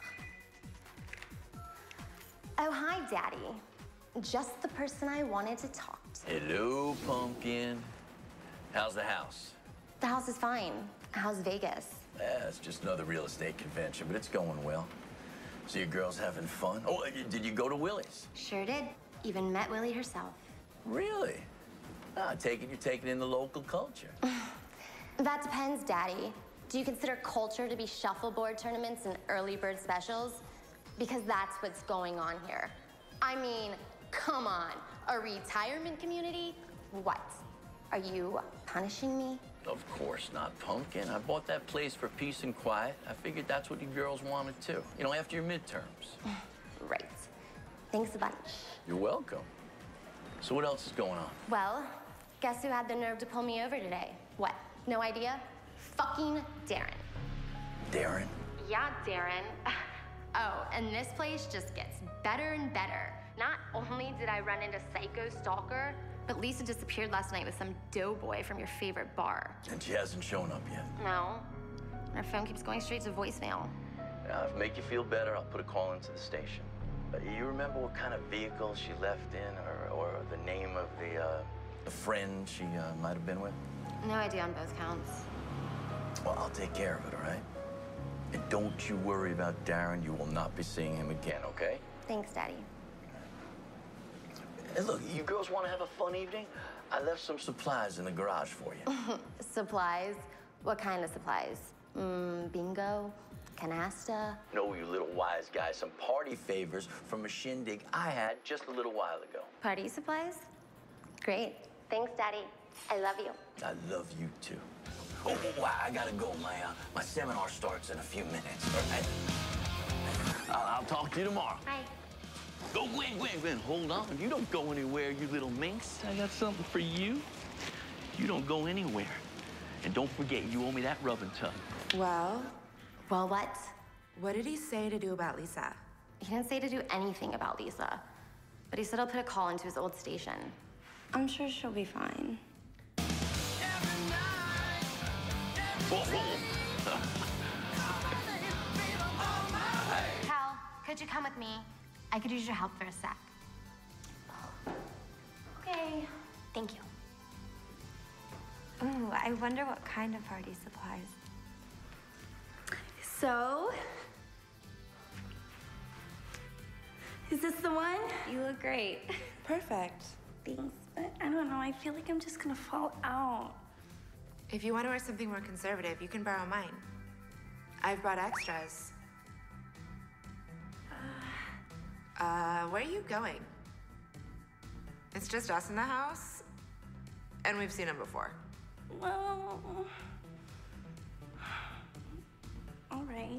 Oh, hi, Daddy. Just the person I wanted to talk to. Hello, Pumpkin. How's the house? The house is fine. How's Vegas? Yeah, it's just another real estate convention, but it's going well. So your girl's having fun? Oh, did you go to Willie's? Sure did. Even met Willie herself. Really? Ah, I take it you're taking in the local culture. That depends, Daddy. Do you consider culture to be shuffleboard tournaments and early bird specials? Because that's what's going on here. I mean, come on. A retirement community? What? Are you punishing me? Of course not, Pumpkin. I bought that place for peace and quiet. I figured that's what you girls wanted too. You know, after your midterms. Right. Thanks a bunch. You're welcome. So what else is going on? Well, guess who had the nerve to pull me over today? What? No idea? Fucking Darren. Darren? Yeah, Darren. Oh, and this place just gets better and better. Not only did I run into Psycho Stalker, but Lisa disappeared last night with some doughboy from your favorite bar. And she hasn't shown up yet. No. Her phone keeps going straight to voicemail. Now, if it make you feel better, I'll put a call into the station. Uh, you remember what kind of vehicle she left in, or, or the name of the, uh, the friend she uh, might have been with? No idea on both counts. Well, I'll take care of it, all right? And don't you worry about Darren. You will not be seeing him again, okay? Thanks, Daddy. Hey, look, you girls want to have a fun evening? I left some supplies in the garage for you. Supplies? What kind of supplies? Mm, bingo? Canasta? No, you little wise guy. Some party favors from a shindig I had just a little while ago. Party supplies? Great. Thanks, Daddy. I love you. I love you, too. Oh, wow, I gotta go. My, uh, my seminar starts in a few minutes, all right? I'll, I'll talk to you tomorrow. Bye. Go, Gwen, Gwen, Gwen, hold on. You don't go anywhere, you little minx. I got something for you. You don't go anywhere. And don't forget, you owe me that rubbing tub. Well? Well, what? What did he say to do about Lisa? He didn't say to do anything about Lisa, but he said he'll put a call into his old station. I'm sure she'll be fine. Cal, could you come with me? I could use your help for a sec. Okay. Thank you. Ooh, I wonder what kind of party supplies. So, is this the one? You look great. Perfect. Thanks, but I don't know. I feel like I'm just gonna fall out. If you want to wear something more conservative, you can borrow mine. I've brought extras. Uh, where are you going? It's just us in the house, and we've seen him before. Well, all right.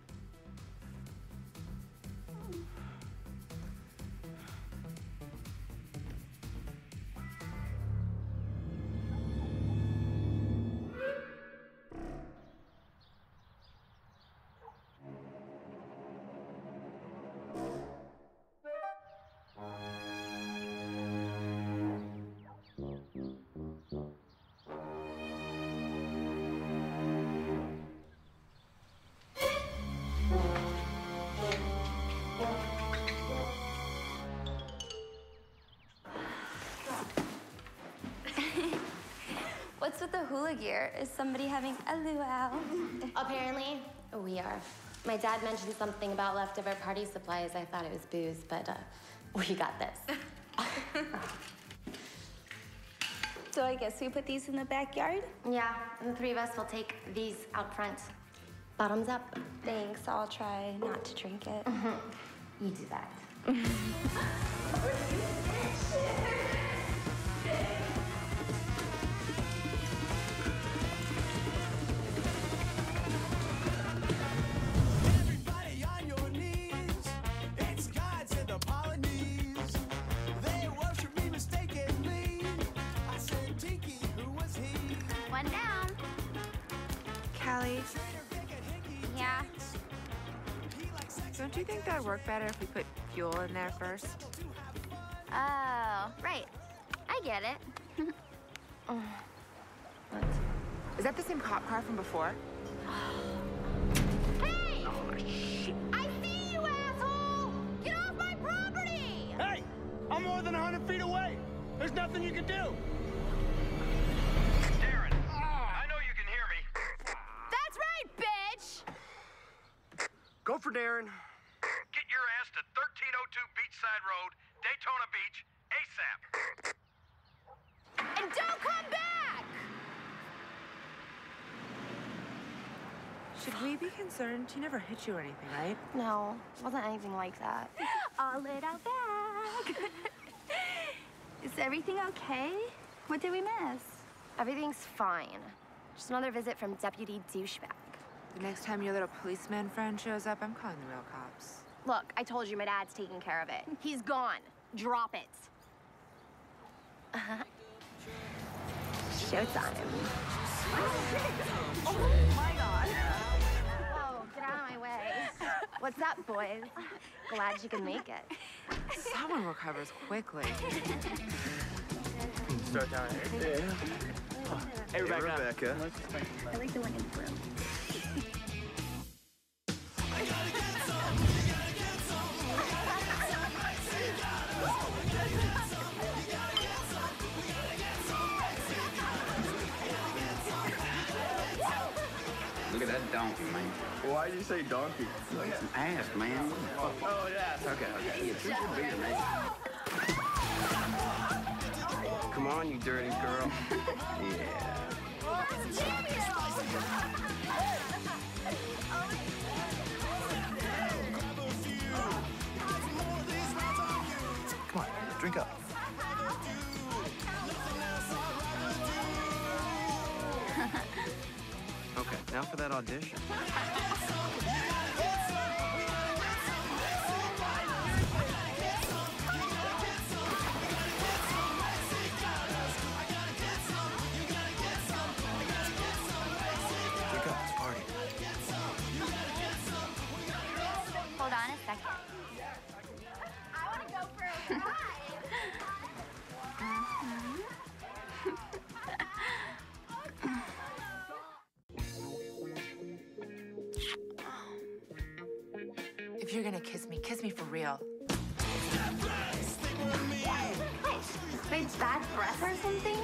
What's with the hula gear? Is somebody having a luau? Apparently, we are. My dad mentioned something about leftover party supplies. I thought it was booze, but uh, we got this. So I guess we put these in the backyard? Yeah, and the three of us will take these out front. Bottoms up. Thanks, I'll try not to drink it. You do that. Everybody on your knees. It's gods in the Polynese. They worship me mistakenly. I said, Tiki, who was he? One down. Callie, Yeah. don't you think that'd work better if we put fuel in there first? Oh, right. I get it. Is that the same cop car from before? Hey! I see you, asshole! Get off my property! Hey, I'm more than a hundred feet away. There's nothing you can do. Darren, I know you can hear me. That's right, bitch! Go for Darren. Get your ass to thirteen oh two Beachside Road, Daytona Beach, ASAP. And don't come back! Should we be concerned? She never hit you or anything, right? No, wasn't anything like that. All it out back. Is everything okay? What did we miss? Everything's fine. Just another visit from Deputy Douchebag. The next time your little policeman friend shows up, I'm calling the real cops. Look, I told you my dad's taking care of it. He's gone. Drop it. Uh-huh. Showtime. Oh my God. Whoa, get out of my way. What's up, boys? Glad you can make it. Someone recovers quickly. Start down here. Yeah. Hey, Rebecca. Hey, Rebecca. I like the one in the room. Look at that donkey, man. Why did you say donkey? It's an ass, man. Oh, yeah. Okay, okay. Yeah, drink your beer, man. Come on, you dirty girl. Yeah. Come on, drink up. Okay, now for that audition. Drink up, it's a party. Hold on a second. I want to go for a ride. If you're gonna kiss me, kiss me for real. Wait, bad breath or something?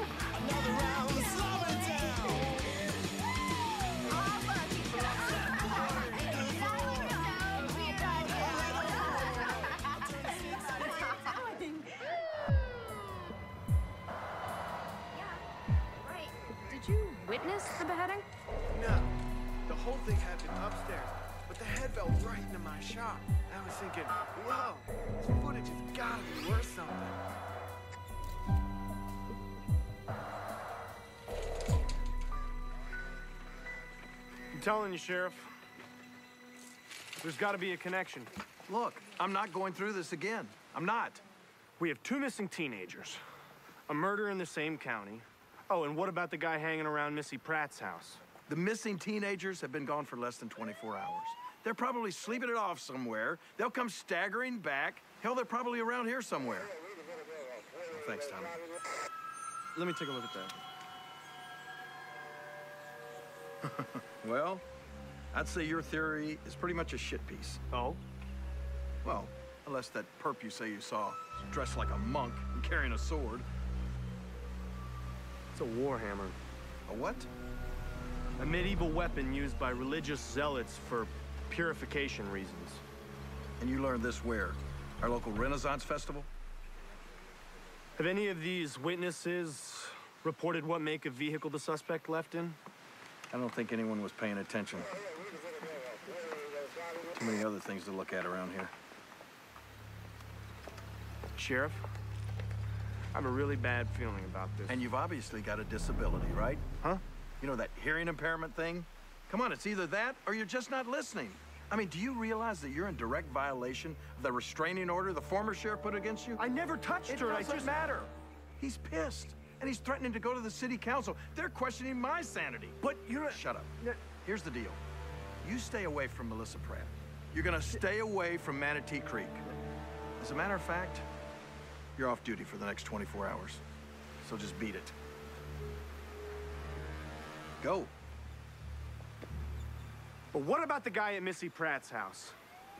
Did you witness the beheading? No. The whole thing happened upstairs, but the head fell right into my shot. I was thinking, whoa, this footage has gotta be worth something. I'm telling you, Sheriff. There's got to be a connection. Look, I'm not going through this again. I'm not. We have two missing teenagers, a murder in the same county. Oh, and what about the guy hanging around Missy Pratt's house? The missing teenagers have been gone for less than twenty-four hours. They're probably sleeping it off somewhere. They'll come staggering back. Hell, they're probably around here somewhere. Well, thanks, Tommy. Let me take a look at that. Well, I'd say your theory is pretty much a shit piece. Oh? Well, unless that perp you say you saw is dressed like a monk and carrying a sword. It's a warhammer. A what? A medieval weapon used by religious zealots for purification reasons. And you learned this where? Our local Renaissance festival? Have any of these witnesses reported what make of vehicle the suspect left in? I don't think anyone was paying attention. Too many other things to look at around here. Sheriff, I have a really bad feeling about this. And you've obviously got a disability, right? Huh? You know, that hearing impairment thing? Come on, it's either that or you're just not listening. I mean, do you realize that you're in direct violation of the restraining order the former sheriff put against you? I never touched it her. It doesn't I just... matter. He's pissed, and he's threatening to go to the city council. They're questioning my sanity. But you're... Shut up. Here's the deal. You stay away from Melissa Pratt. You're gonna stay away from Manatee Creek. As a matter of fact, you're off duty for the next twenty-four hours. So just beat it. Go. But what about the guy at Missy Pratt's house?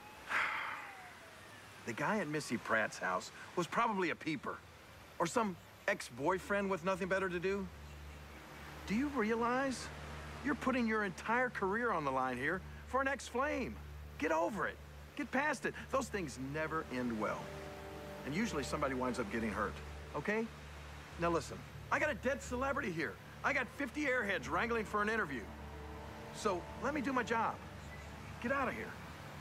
The guy at Missy Pratt's house was probably a peeper. Or some ex-boyfriend with nothing better to do. Do you realize you're putting your entire career on the line here for an ex-flame? Get over it. Get past it. Those things never end well. And usually somebody winds up getting hurt, okay? Now listen, I got a dead celebrity here. I got fifty airheads wrangling for an interview. So let me do my job. Get out of here.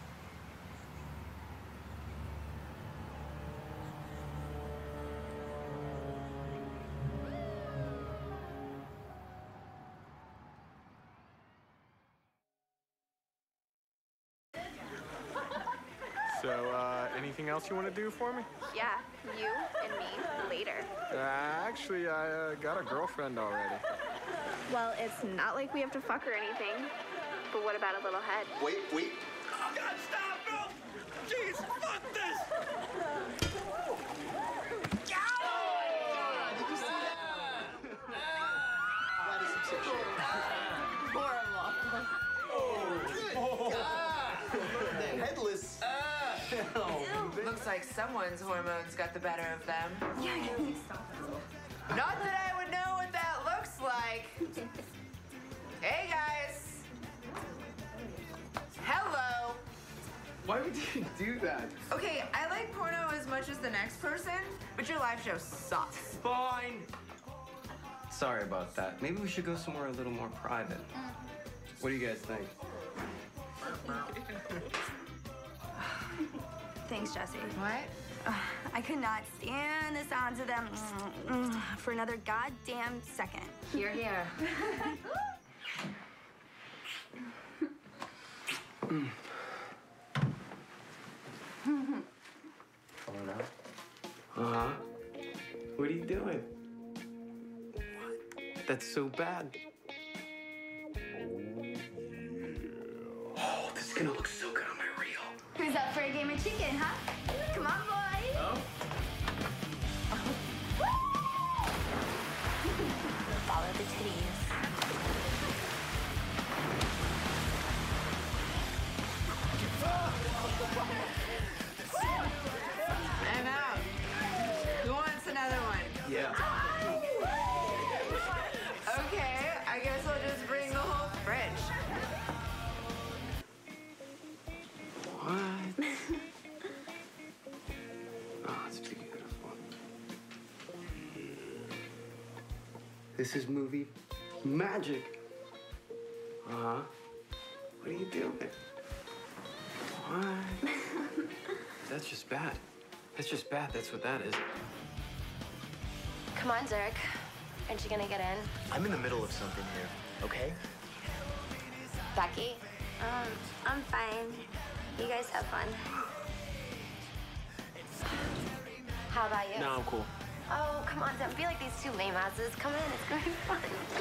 So, uh, anything else you want to do for me? Yeah, you and me later. Uh, actually, I uh, got a girlfriend already. Well, it's not like we have to fuck or anything. But what about a little head? Wait, wait. Oh, God, stop! No! Jeez, fuck this! Did you see that? That is some sick shit. Horrible. Oh, God. Headless. Ew. Looks like someone's hormones got the better of them. Yeah, I can stop. Not that I would know what that looks like. Hey, guys. Hello. Why would you do that? Okay, I like porno as much as the next person, but your live show sucks. Fine. Sorry about that. Maybe we should go somewhere a little more private. What do you guys think? Thanks, Jesse. What? Uh, I could not stand the sounds of them mm, mm, for another goddamn second. Here, here. Uh-huh. What are you doing? That's so bad. Oh, this is gonna look so good on my reel. Who's up for a game of chicken, huh? Come on, boys. Oh? Follow the titties. I'm out. Who wants another one? Yeah. Okay, I guess I'll just bring the whole fridge. What? Oh, it's beautiful. This is movie magic. Uh-huh. What are you doing? What? That's just bad. That's just bad. That's what that is. Come on, Dirk. Aren't you gonna get in? I'm in the middle of something here, okay? Becky? Um, I'm fine. You guys have fun. How about you? No, I'm cool. Oh, come on, don't be like these two lame asses. Come in, it's gonna be fun.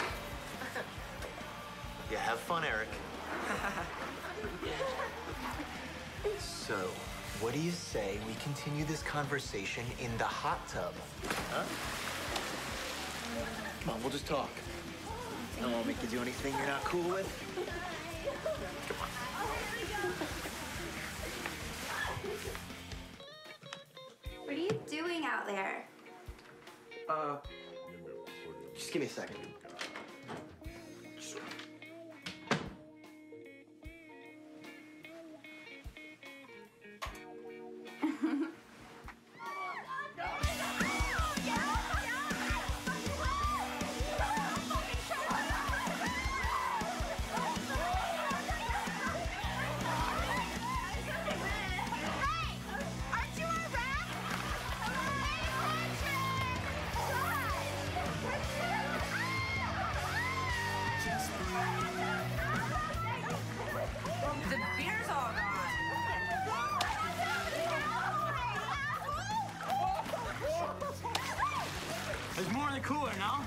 Yeah, have fun, Eric. So, what do you say we continue this conversation in the hot tub? Huh? Come on, we'll just talk. I don't want to make you do anything you're not cool with. What are you doing out there? Uh, just give me a second. The beer's all gone. There's more in the cooler, no?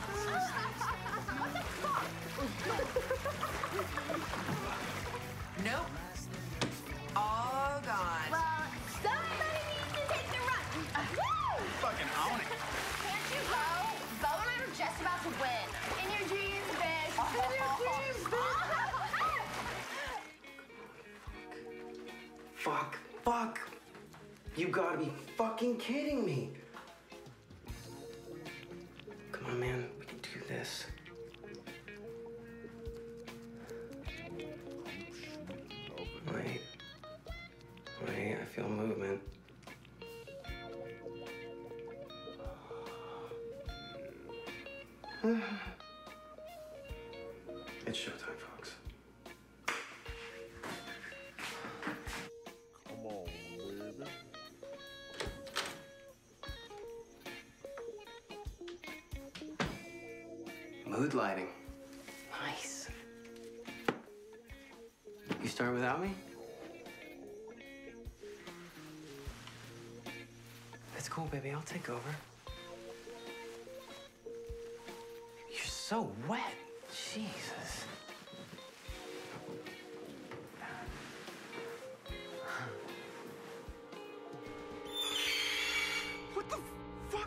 Nope. All gone. Well, somebody needs to take the run. Woo! Fucking own it. Can't you go? Bo and I were just about to win. In your dreams, bitch. In your dreams, bitch. Fuck, fuck. You gotta be fucking kidding me. Come on, man. We can do this. Wait. Wait, I feel movement. It's showtime, folks. Come on, baby. Mood lighting. Nice. You start without me? That's cool, baby. I'll take over. You're so wet. Jesus. What the fuck?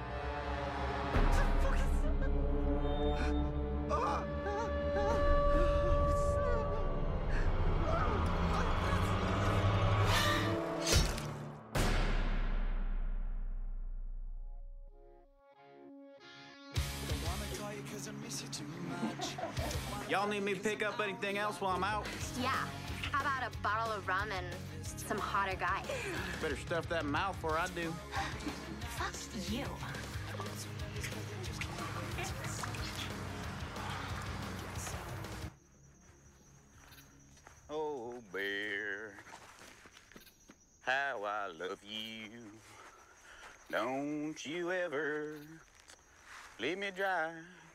Y'all need me to pick up anything else while I'm out? Yeah. How about a bottle of rum and some hotter guys? Better stuff that mouth before I do. Fuck you. Oh, bear, how I love you. Don't you ever leave me dry.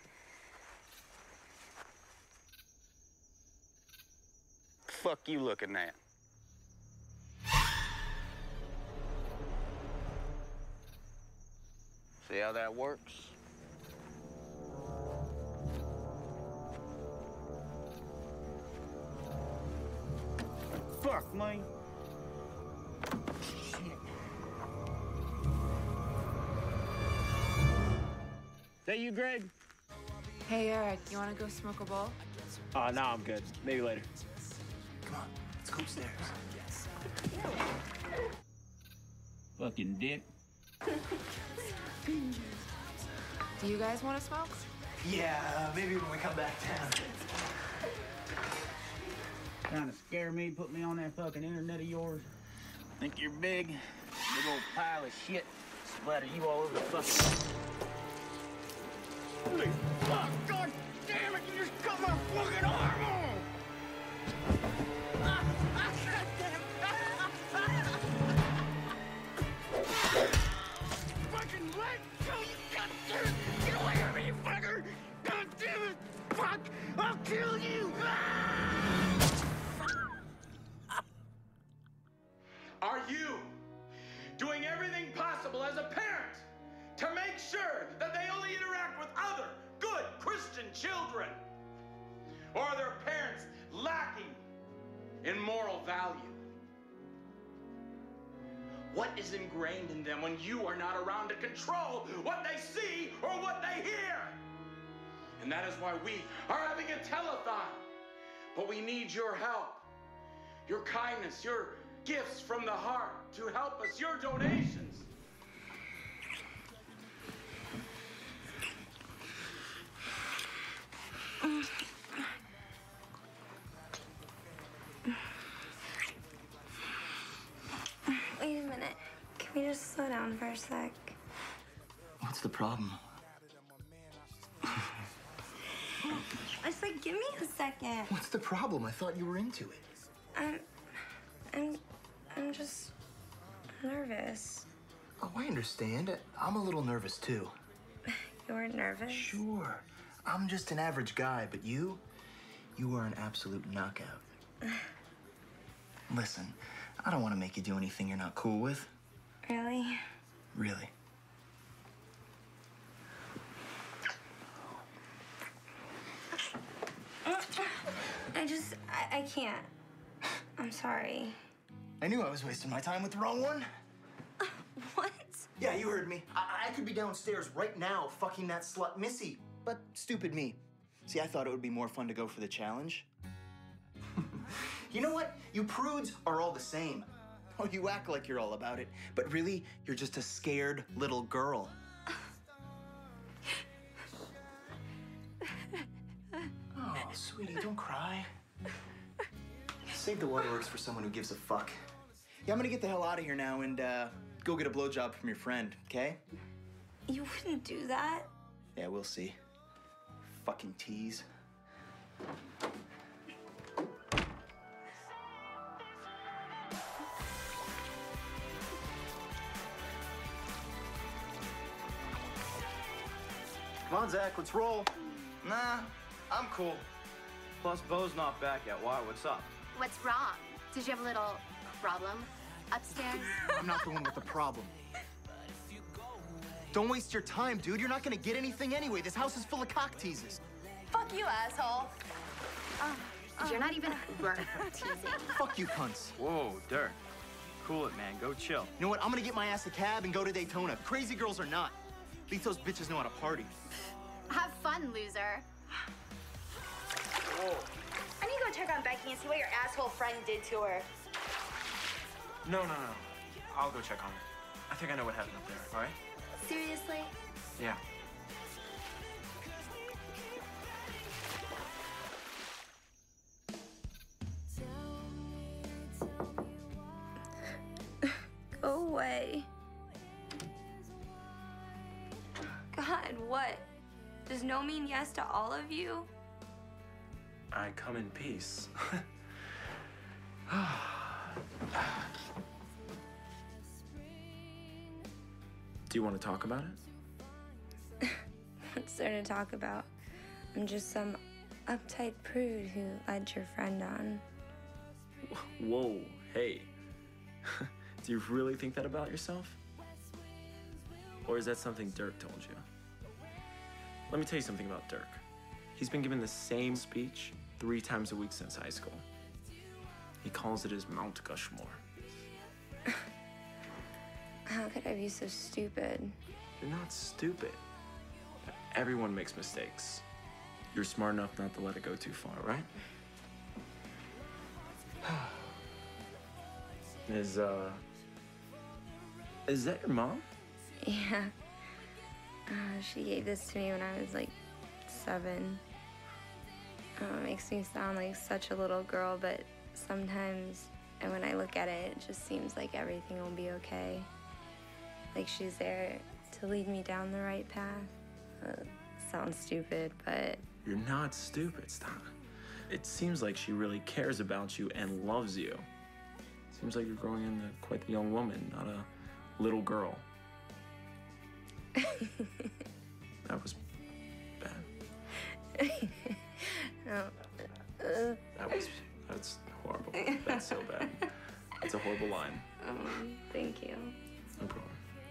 Fuck you looking at? See how that works? Fuck, man. Is that you, Greg? Hey, Eric, you want to go smoke a bowl? Oh, no, I'm good. Maybe later. Come on, let's go upstairs. Fucking dick. Do you guys want to smoke? Yeah, uh, maybe when we come back down. Trying to scare me, put me on that fucking internet of yours. Think you're big? Big old pile of shit. Splatter you all over the fucking... Holy fuck! God damn it! You just cut my fucking arm off! Fucking leg! Go, you goddamn it! Get away from me, you fucker! God damn it! Fuck! I'll kill you! Are you doing everything possible as a parent to make sure that they only interact with other good Christian children? Or are their parents lacking in moral value? What is ingrained in them when you are not around to control what they see or what they hear? And that is why we are having a telethon. But we need your help, your kindness, your gifts from the heart to help us, your donations. Wait a minute. Can we just slow down for a sec? What's the problem? It's like, give me a second. What's the problem? I thought you were into it. I'm, I'm, I'm just nervous. Oh, I understand. I'm a little nervous, too. You're nervous? Sure. I'm just an average guy, but you, you are an absolute knockout. Listen, I don't want to make you do anything you're not cool with. Really? Really. I just, I, I can't. I'm sorry. I knew I was wasting my time with the wrong one. What? Yeah, you heard me. I, I could be downstairs right now fucking that slut Missy. But stupid me. See, I thought it would be more fun to go for the challenge. You know what? You prudes are all the same. Oh, you act like you're all about it, but really, you're just a scared little girl. Oh, sweetie, don't cry. Save the waterworks for someone who gives a fuck. Yeah, I'm gonna get the hell out of here now and uh, go get a blowjob from your friend, okay? You wouldn't do that. Yeah, we'll see. Fucking tease. Come on, Zach, let's roll. Nah, I'm cool. Plus, Bo's not back yet. Why? What's up? What's wrong? Did you have a little problem upstairs? I'm not the one with the problem. Don't waste your time, dude. You're not gonna get anything anyway. This house is full of cock teases. Fuck you, asshole. Uh, You're not even worth teasing. Fuck you, cunts. Whoa, Dirk. Cool it, man. Go chill. You know what? I'm gonna get my ass a cab and go to Daytona. Crazy girls or not. At least those bitches know how to party. Have fun, loser. Whoa. I need to go check on Becky and see what your asshole friend did to her. No, no, no. I'll go check on her. I think I know what happened up there, all right? Seriously? Yeah. Go away. God, what? Does no mean yes to all of you? I come in peace. Do you want to talk about it? What's there to talk about? I'm just some uptight prude who led your friend on. Whoa, hey. Do you really think that about yourself? Or is that something Dirk told you? Let me tell you something about Dirk. He's been given the same speech three times a week since high school. He calls it his Mount Gushmore. How could I be so stupid? You're not stupid. Everyone makes mistakes. You're smart enough not to let it go too far, right? Is, uh... Is that your mom? Yeah. Uh, she gave this to me when I was like seven. Uh, it makes me sound like such a little girl, but sometimes and when I look at it, it just seems like everything will be okay. Like she's there to lead me down the right path. Uh, sounds stupid, but... You're not stupid, stop. It seems like she really cares about you and loves you. Seems like you're growing into quite the young woman, not a little girl. That was bad. No. Uh, That was, that's horrible. That's so bad. That's a horrible line. um, thank you. No problem.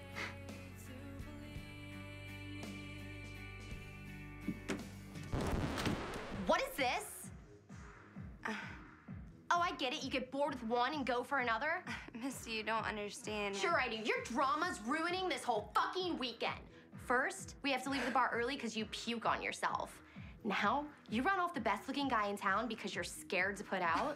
What is this? Oh, I get it. You get bored with one and go for another. Misty, you don't understand. Sure I do. Your drama's ruining this whole fucking weekend. First, we have to leave the bar early because you puke on yourself. Now, you run off the best-looking guy in town because you're scared to put out.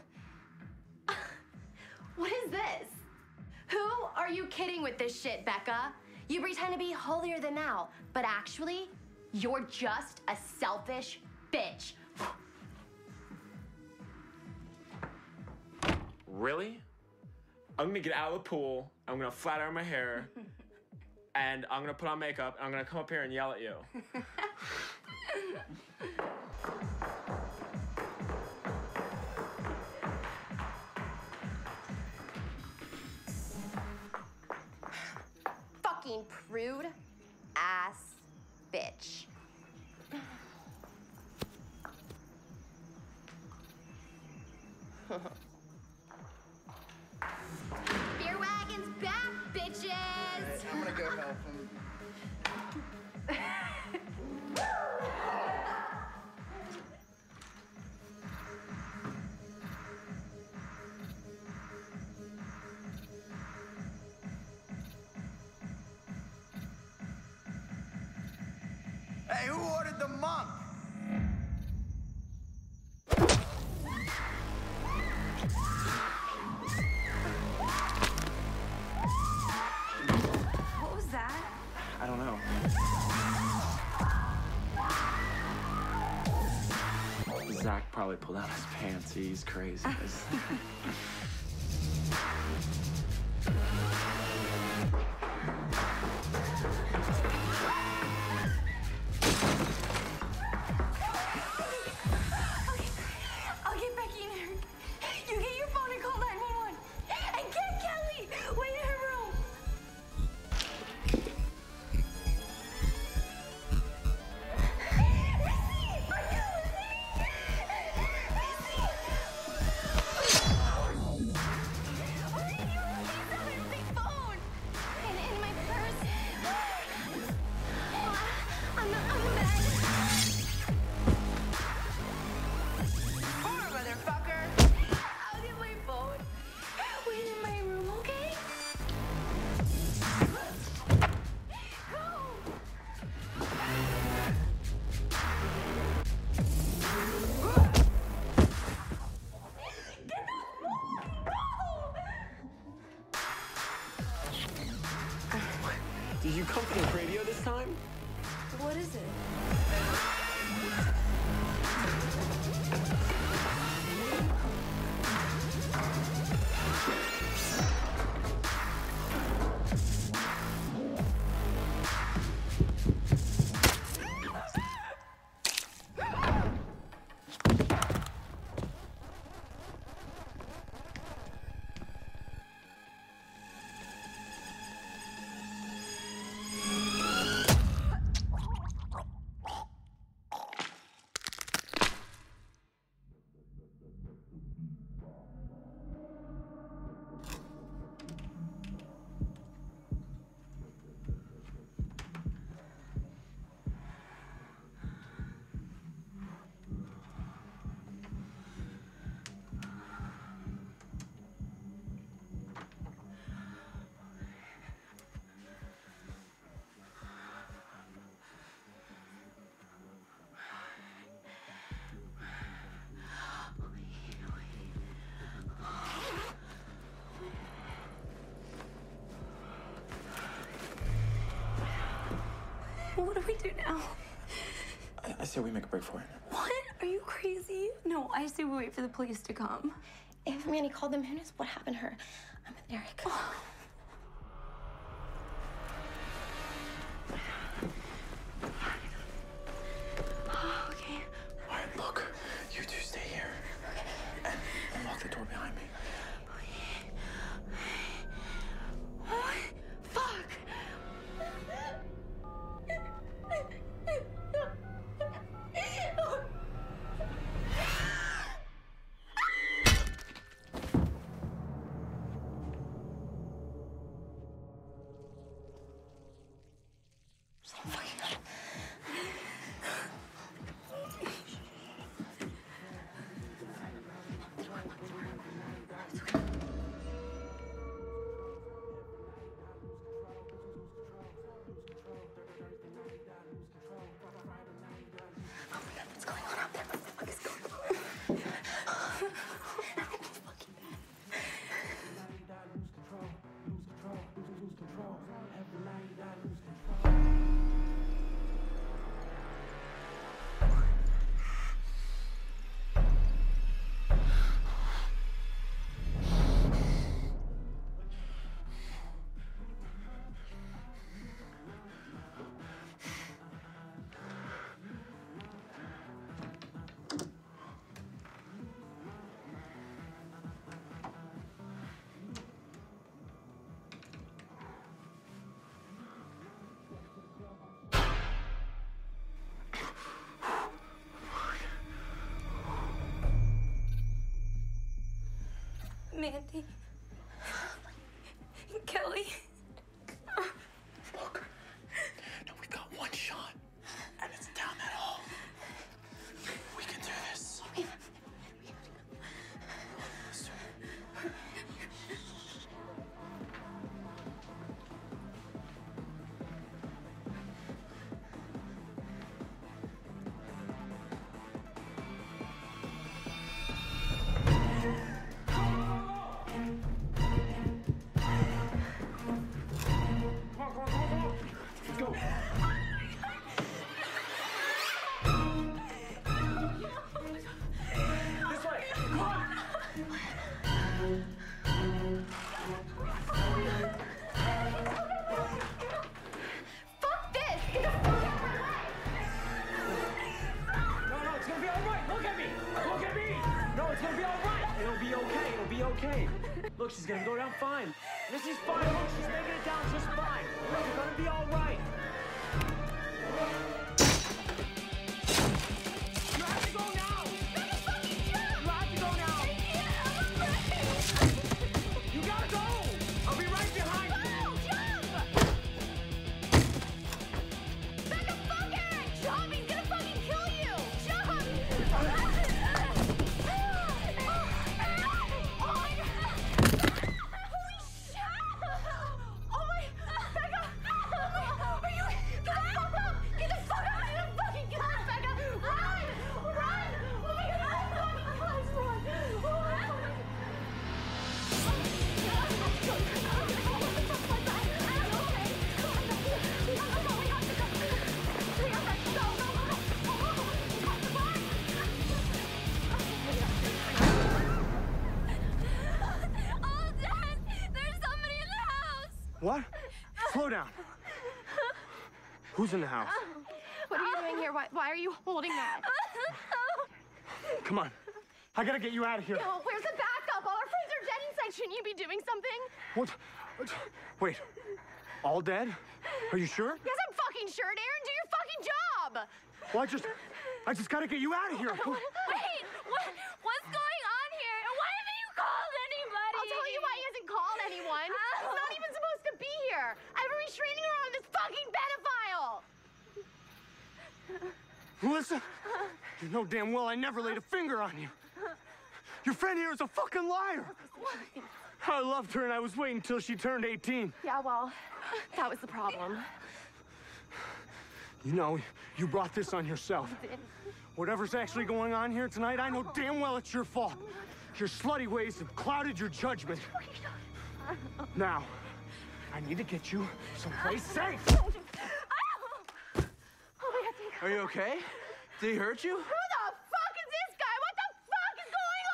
What is this? Who are you kidding with this shit, Becca? You pretend to be holier than thou, but actually, you're just a selfish bitch. Really? I'm gonna get out of the pool, I'm gonna flat iron my hair, and I'm gonna put on makeup, and I'm gonna come up here and yell at you. Fucking prude ass bitch. Beer wagon's back, bitches! I'm gonna go help him. Hey, who ordered the monk? What was that? I don't know. Zach probably pulled out his pants. He's crazy. Did you come for the radio this time? What is it? What do we do now? I, I say we make a break for it. What? Are you crazy? No, I say we wait for the police to come. If Manny called them, who knows what happened to her? I'm with Eric. Oh. Okay. All right, look. You two stay here. And, and lock the door behind me. What? Fuck! Mandy. Kelly. Look. No, we've got one shot. And it's down that hall. We can do this. Let's do it. Okay. Look, she's gonna go down fine. Missy's fine. Look, she's making it down just fine. Look, you're gonna be all right. You have to go now. You have to go now. You gotta go. I'll be right behind you. Back up, fucker! Jump! He's gonna fucking kill you! Jump! Get the fuck What? Slow down. Who's in the house? What are you doing here? Why, why are you holding that? Come on. I gotta get you out of here. No, where's the backup? All our friends are dead inside. Shouldn't you be doing something? What? Wait. All dead? Are you sure? Yes, I'm fucking sure. Aaron, do your fucking job. Well, I just, I just gotta get you out of here. Wait, what? What's going on here? Why haven't you called anybody? I'll tell you why he hasn't called anyone. He's not even supposed to be here. I have a restraining order on this fucking pedophile. Melissa, you know damn well I never laid a finger on you. Your friend here is a fucking liar. What? I loved her and I was waiting until she turned eighteen. Yeah, well, that was the problem. You know, you brought this on yourself. Whatever's actually going on here tonight, I know damn well it's your fault. Your slutty ways have clouded your judgment. Now, I need to get you someplace safe. Are you okay? Did he hurt you? Who the fuck is this guy? What the fuck is going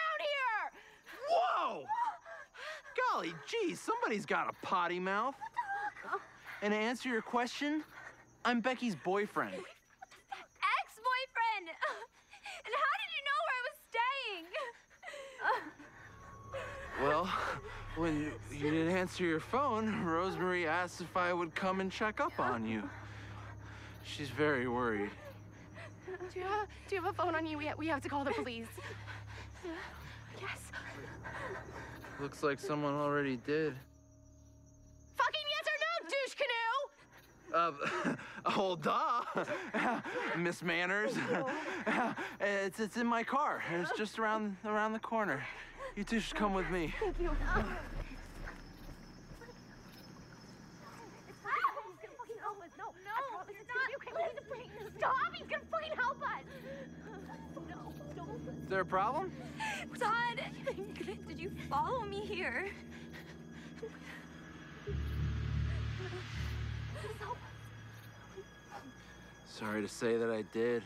on around here? Whoa! Golly, geez, somebody's got a potty mouth. And to answer your question, I'm Becky's boyfriend. Ex-boyfriend! And how did you know where I was staying? Well, when you didn't answer your phone, Rosemary asked if I would come and check up on you. She's very worried. Do you have, do you have a phone on you? We, ha we have to call the police. Yes. Looks like someone already did. Fucking yes or no, douche canoe! Uh, oh, duh. Miss Manners. it's, it's in my car. It's just around, around the corner. You two should come with me. Thank you. Stop! He's gonna fucking help us! No, don't. Is there a problem? Todd, did you follow me here? Sorry to say that I did.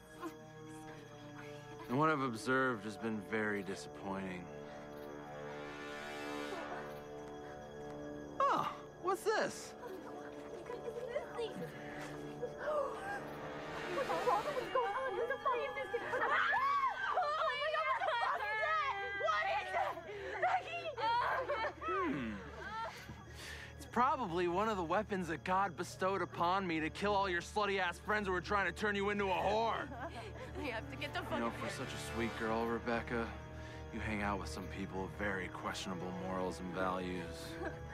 And what I've observed has been very disappointing. Oh, what's this? Hmm. It's probably one of the weapons that God bestowed upon me to kill all your slutty-ass friends who were trying to turn you into a whore. We have to get the fuck. You know, for such a sweet girl, Rebecca, you hang out with some people with very questionable morals and values.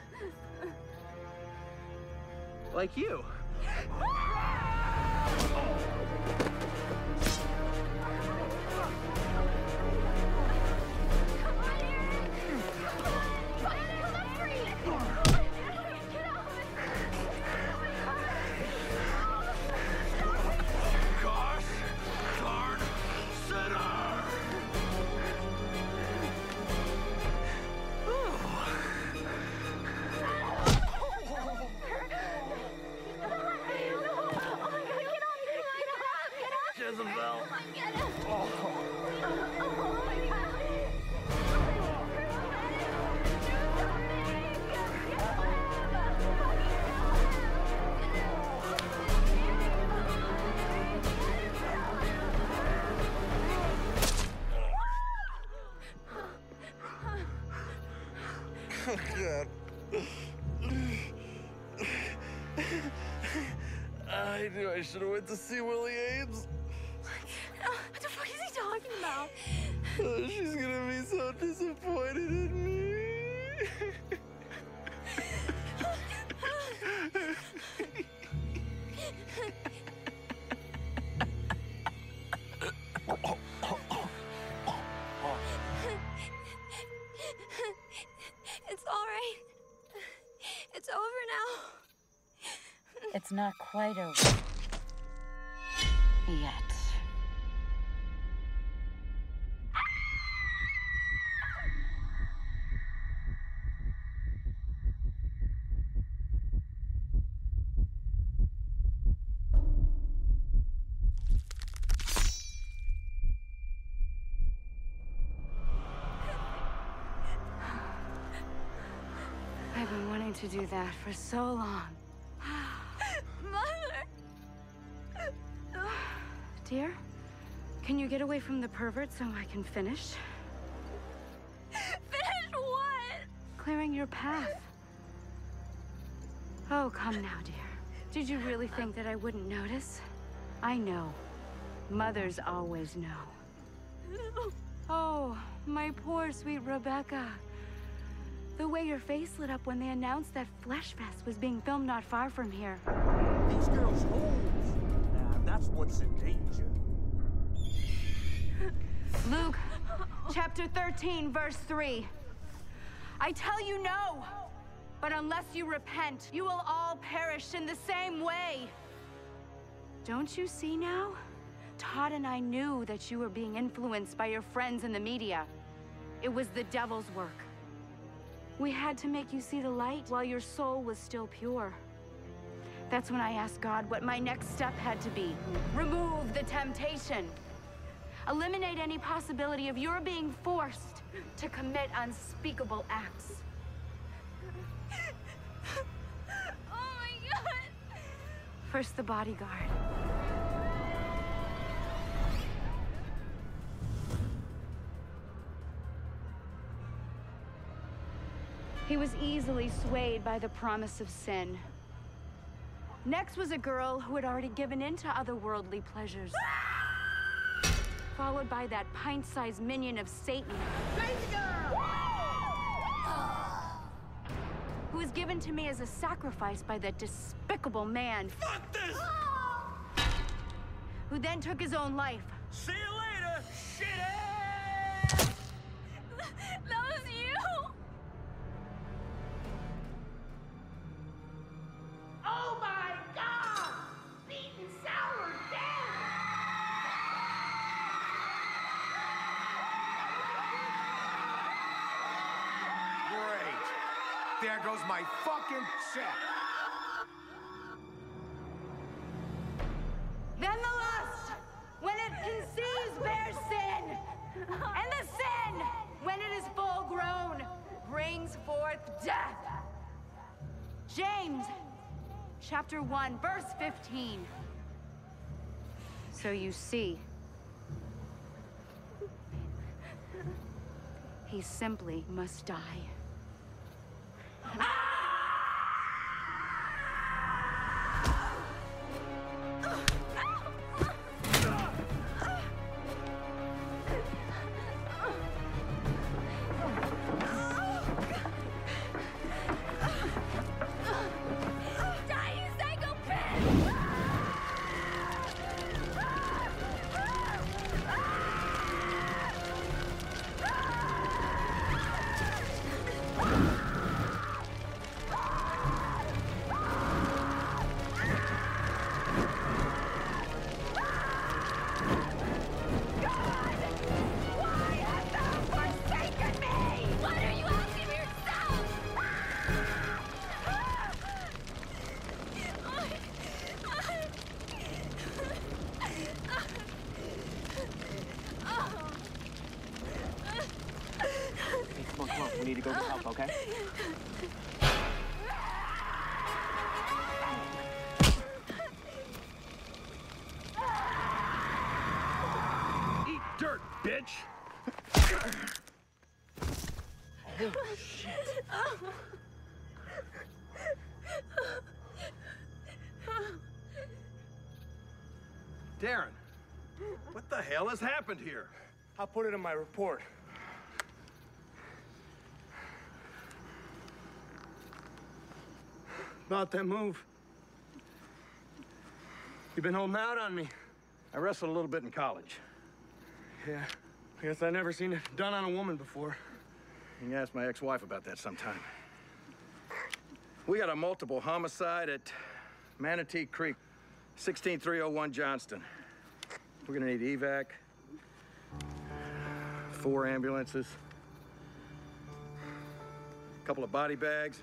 Like you. Jezebel. Oh, God. I knew I should have went to see Willie Ames. What the fuck is he talking about? Oh, she's gonna be so disappointed in me. It's all right. It's over now. It's not quite over. Yet. I I've been wanting to do that for so long. Mother! Dear, can you get away from the pervert so I can finish? Finish what? Clearing your path. Oh, come now, dear. Did you really think that I wouldn't notice? I know. Mothers always know. Oh, my poor sweet Rebecca. The way your face lit up when they announced that Flesh Fest was being filmed not far from here. These girls' homes. Now, that's what's in danger. Luke, chapter thirteen, verse three. I tell you no, but unless you repent, you will all perish in the same way. Don't you see now? Todd and I knew that you were being influenced by your friends in the media. It was the devil's work. We had to make you see the light while your soul was still pure. That's when I asked God what my next step had to be. Remove the temptation. Eliminate any possibility of your being forced to commit unspeakable acts. Oh my God! First, the bodyguard. He was easily swayed by the promise of sin. Next was a girl who had already given in to otherworldly pleasures. Followed by that pint-sized minion of Satan. Who was given to me as a sacrifice by that despicable man. Fuck this! Who then took his own life. See you later, shitty! That was you! Oh my God! Beaten sour dead! Great. There goes my fucking check. Then the lust, when it conceives, bears sin. And the sin, when it is full grown, brings forth death. James, chapter one, verse fifteen. So you see, he simply must die. Die, you psychopath! Come on, come on. We need to go get help, okay? Eat dirt, bitch! Oh, shit. Darren, what the hell has happened here? I'll put it in my report. About that move. You've been holding out on me. I wrestled a little bit in college. Yeah, I guess I never seen it done on a woman before. You can ask my ex-wife about that sometime. We got a multiple homicide at Manatee Creek, sixteen three oh one Johnston. We're gonna need evac, four ambulances, a couple of body bags.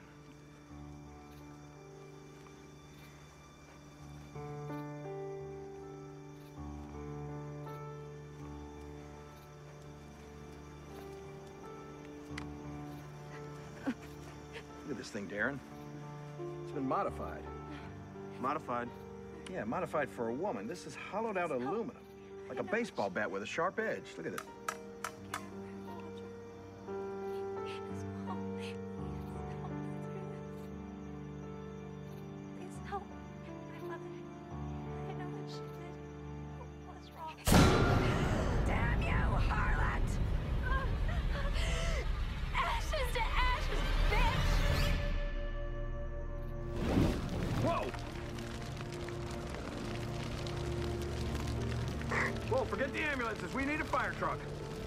Look at this thing, Darren. It's been modified. Modified? Yeah, modified for a woman. This is hollowed out aluminum. Like a baseball bat with a sharp edge. Look at it. Please help. My mother. I know what she did. What's wrong? Damn you, harlot! Ashes to ashes, bitch! Whoa! Whoa, forget the ambulances. We need a fire truck.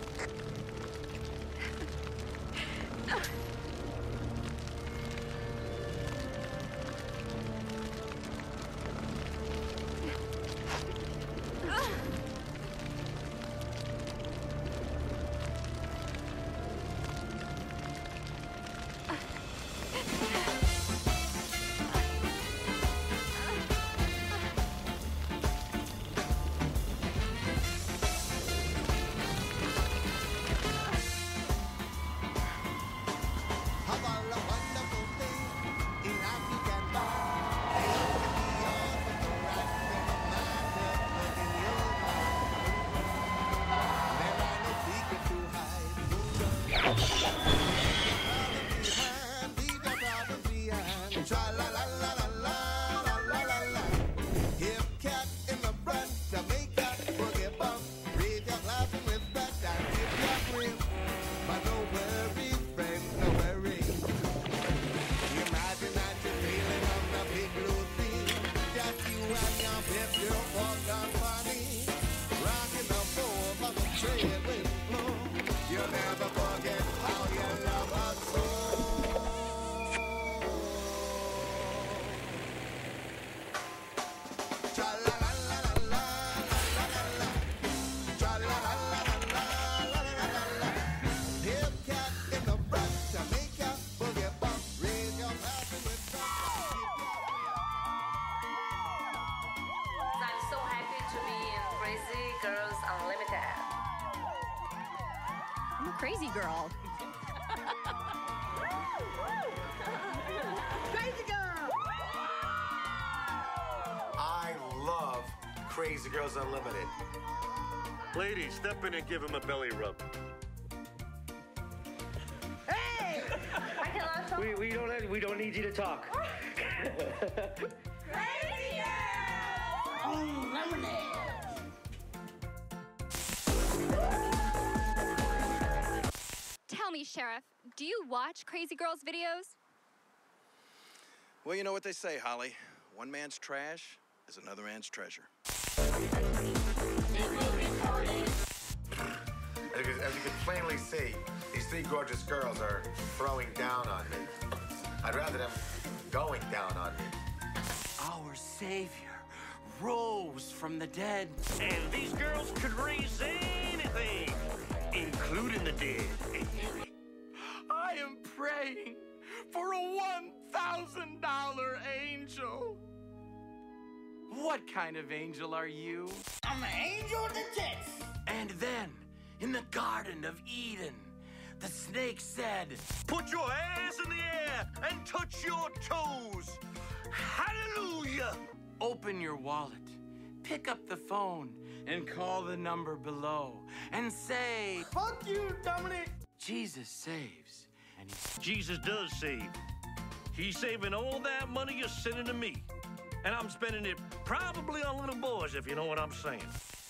I'm so happy to be in Crazy Girls Unlimited. I'm a crazy girl. Crazy girl! I love Crazy Girls Unlimited. Ladies, step in and give him a belly rub. Hey! I cannot We, we don't have, we don't need you to talk. Crazy girl! Unlimited! Tell me, Sheriff, do you watch Crazy Girls videos? Well, you know what they say, Holly. One man's trash is another man's treasure. As you, as you can plainly see, these three gorgeous girls are throwing down on me. I'd rather them going down on me. Our Savior rose from the dead. And these girls could raise anything, including the dead. I am praying for a one thousand dollar angel. What kind of angel are you? I'm an angel of the tits. And then, in the Garden of Eden, the snake said, Put your hands in the air and touch your toes. Hallelujah. Open your wallet, pick up the phone, and call the number below, and say, Fuck you, Dominic. Jesus saves. And he Jesus does save. He's saving all that money you're sending to me. And I'm spending it probably on little boys, if you know what I'm saying.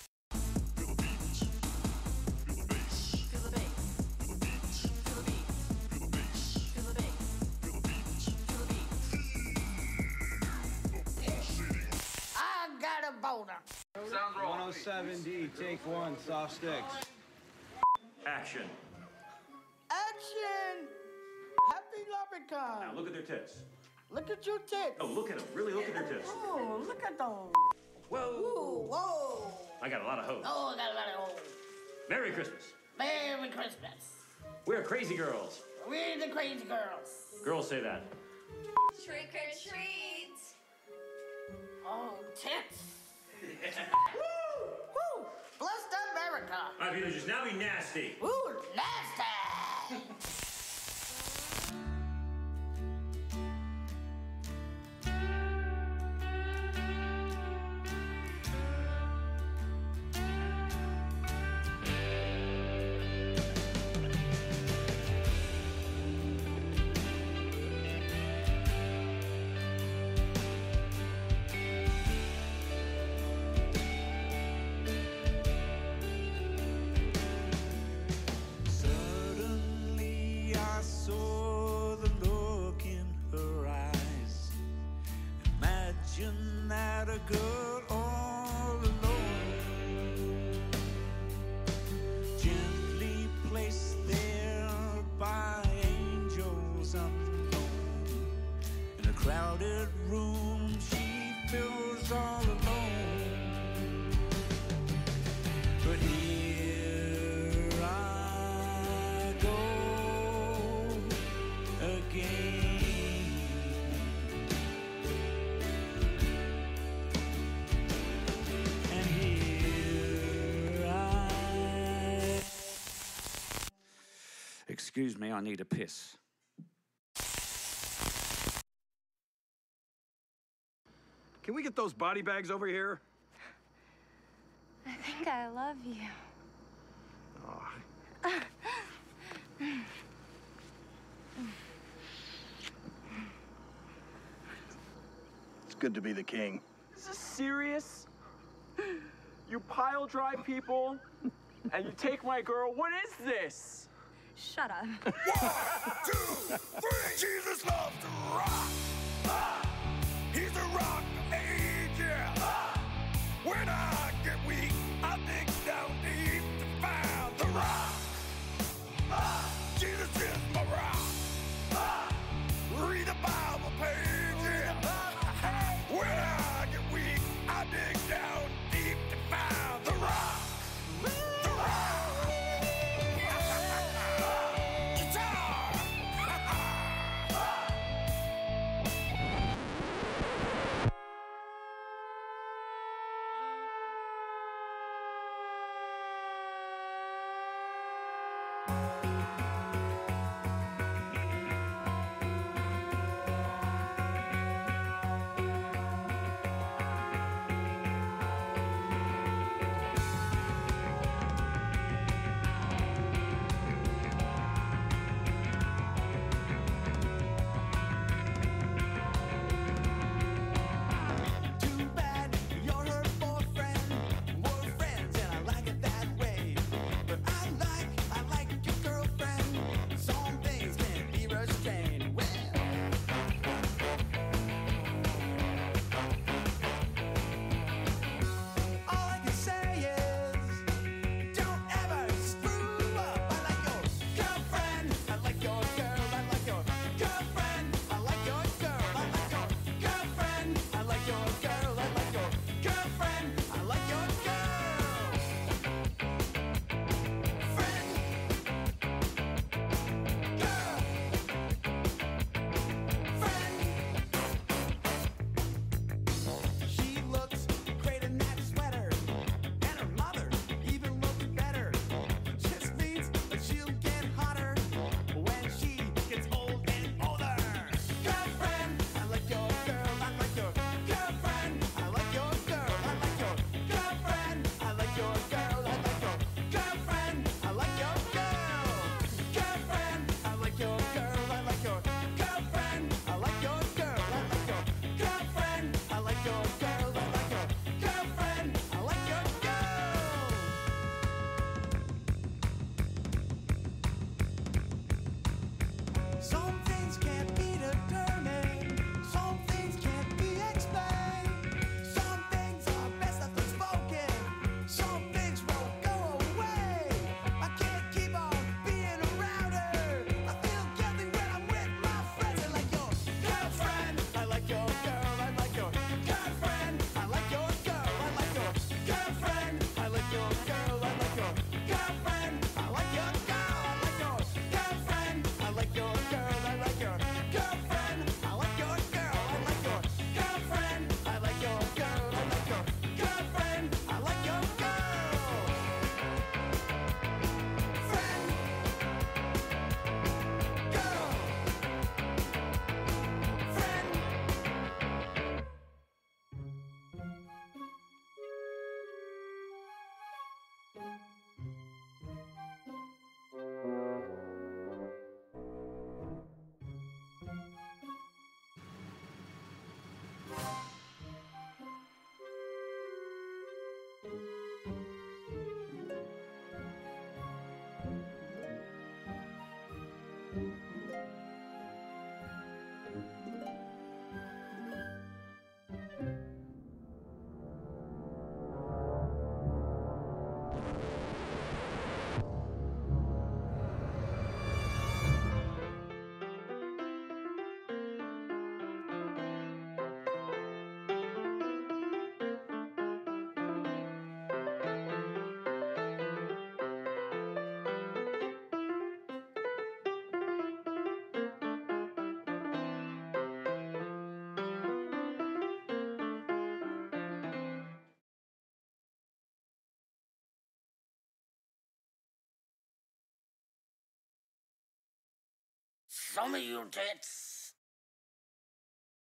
I got a boulder. one oh seven D, take one, soft sticks. Action. Action! Happy Leprechaun. Now look at their tits. Look at your tits. Oh, look at them. Really look at their tits. Oh, look at those. Whoa. Ooh, whoa. I got a lot of hoes. Oh, I got a lot of hoes. Merry Christmas. Merry Christmas. We're crazy girls. We're the crazy girls. Girls say that. Trick or treat. Oh, tits. Woo! Woo! Blessed America. All right, Peter, just now be nasty. Ooh, nasty. Imagine that a girl all alone, gently placed there by angels unknown. In a crowded room, she feels all alone. But here I go again. Excuse me, I need a piss. Can we get those body bags over here? I think I love you. Oh. It's good to be the king. Is this serious? You pile drive people and you take my girl. What is this? Shut up. One, two, three. Jesus loves to rock. Ah, he's the rock of ages. Ah, when I get weak, I dig down deep to find the rock. Ah, Jesus is my rock. Ah, read the Bible pages. When I get weak, I dig down deep to find the rock. The rock. Some of you tits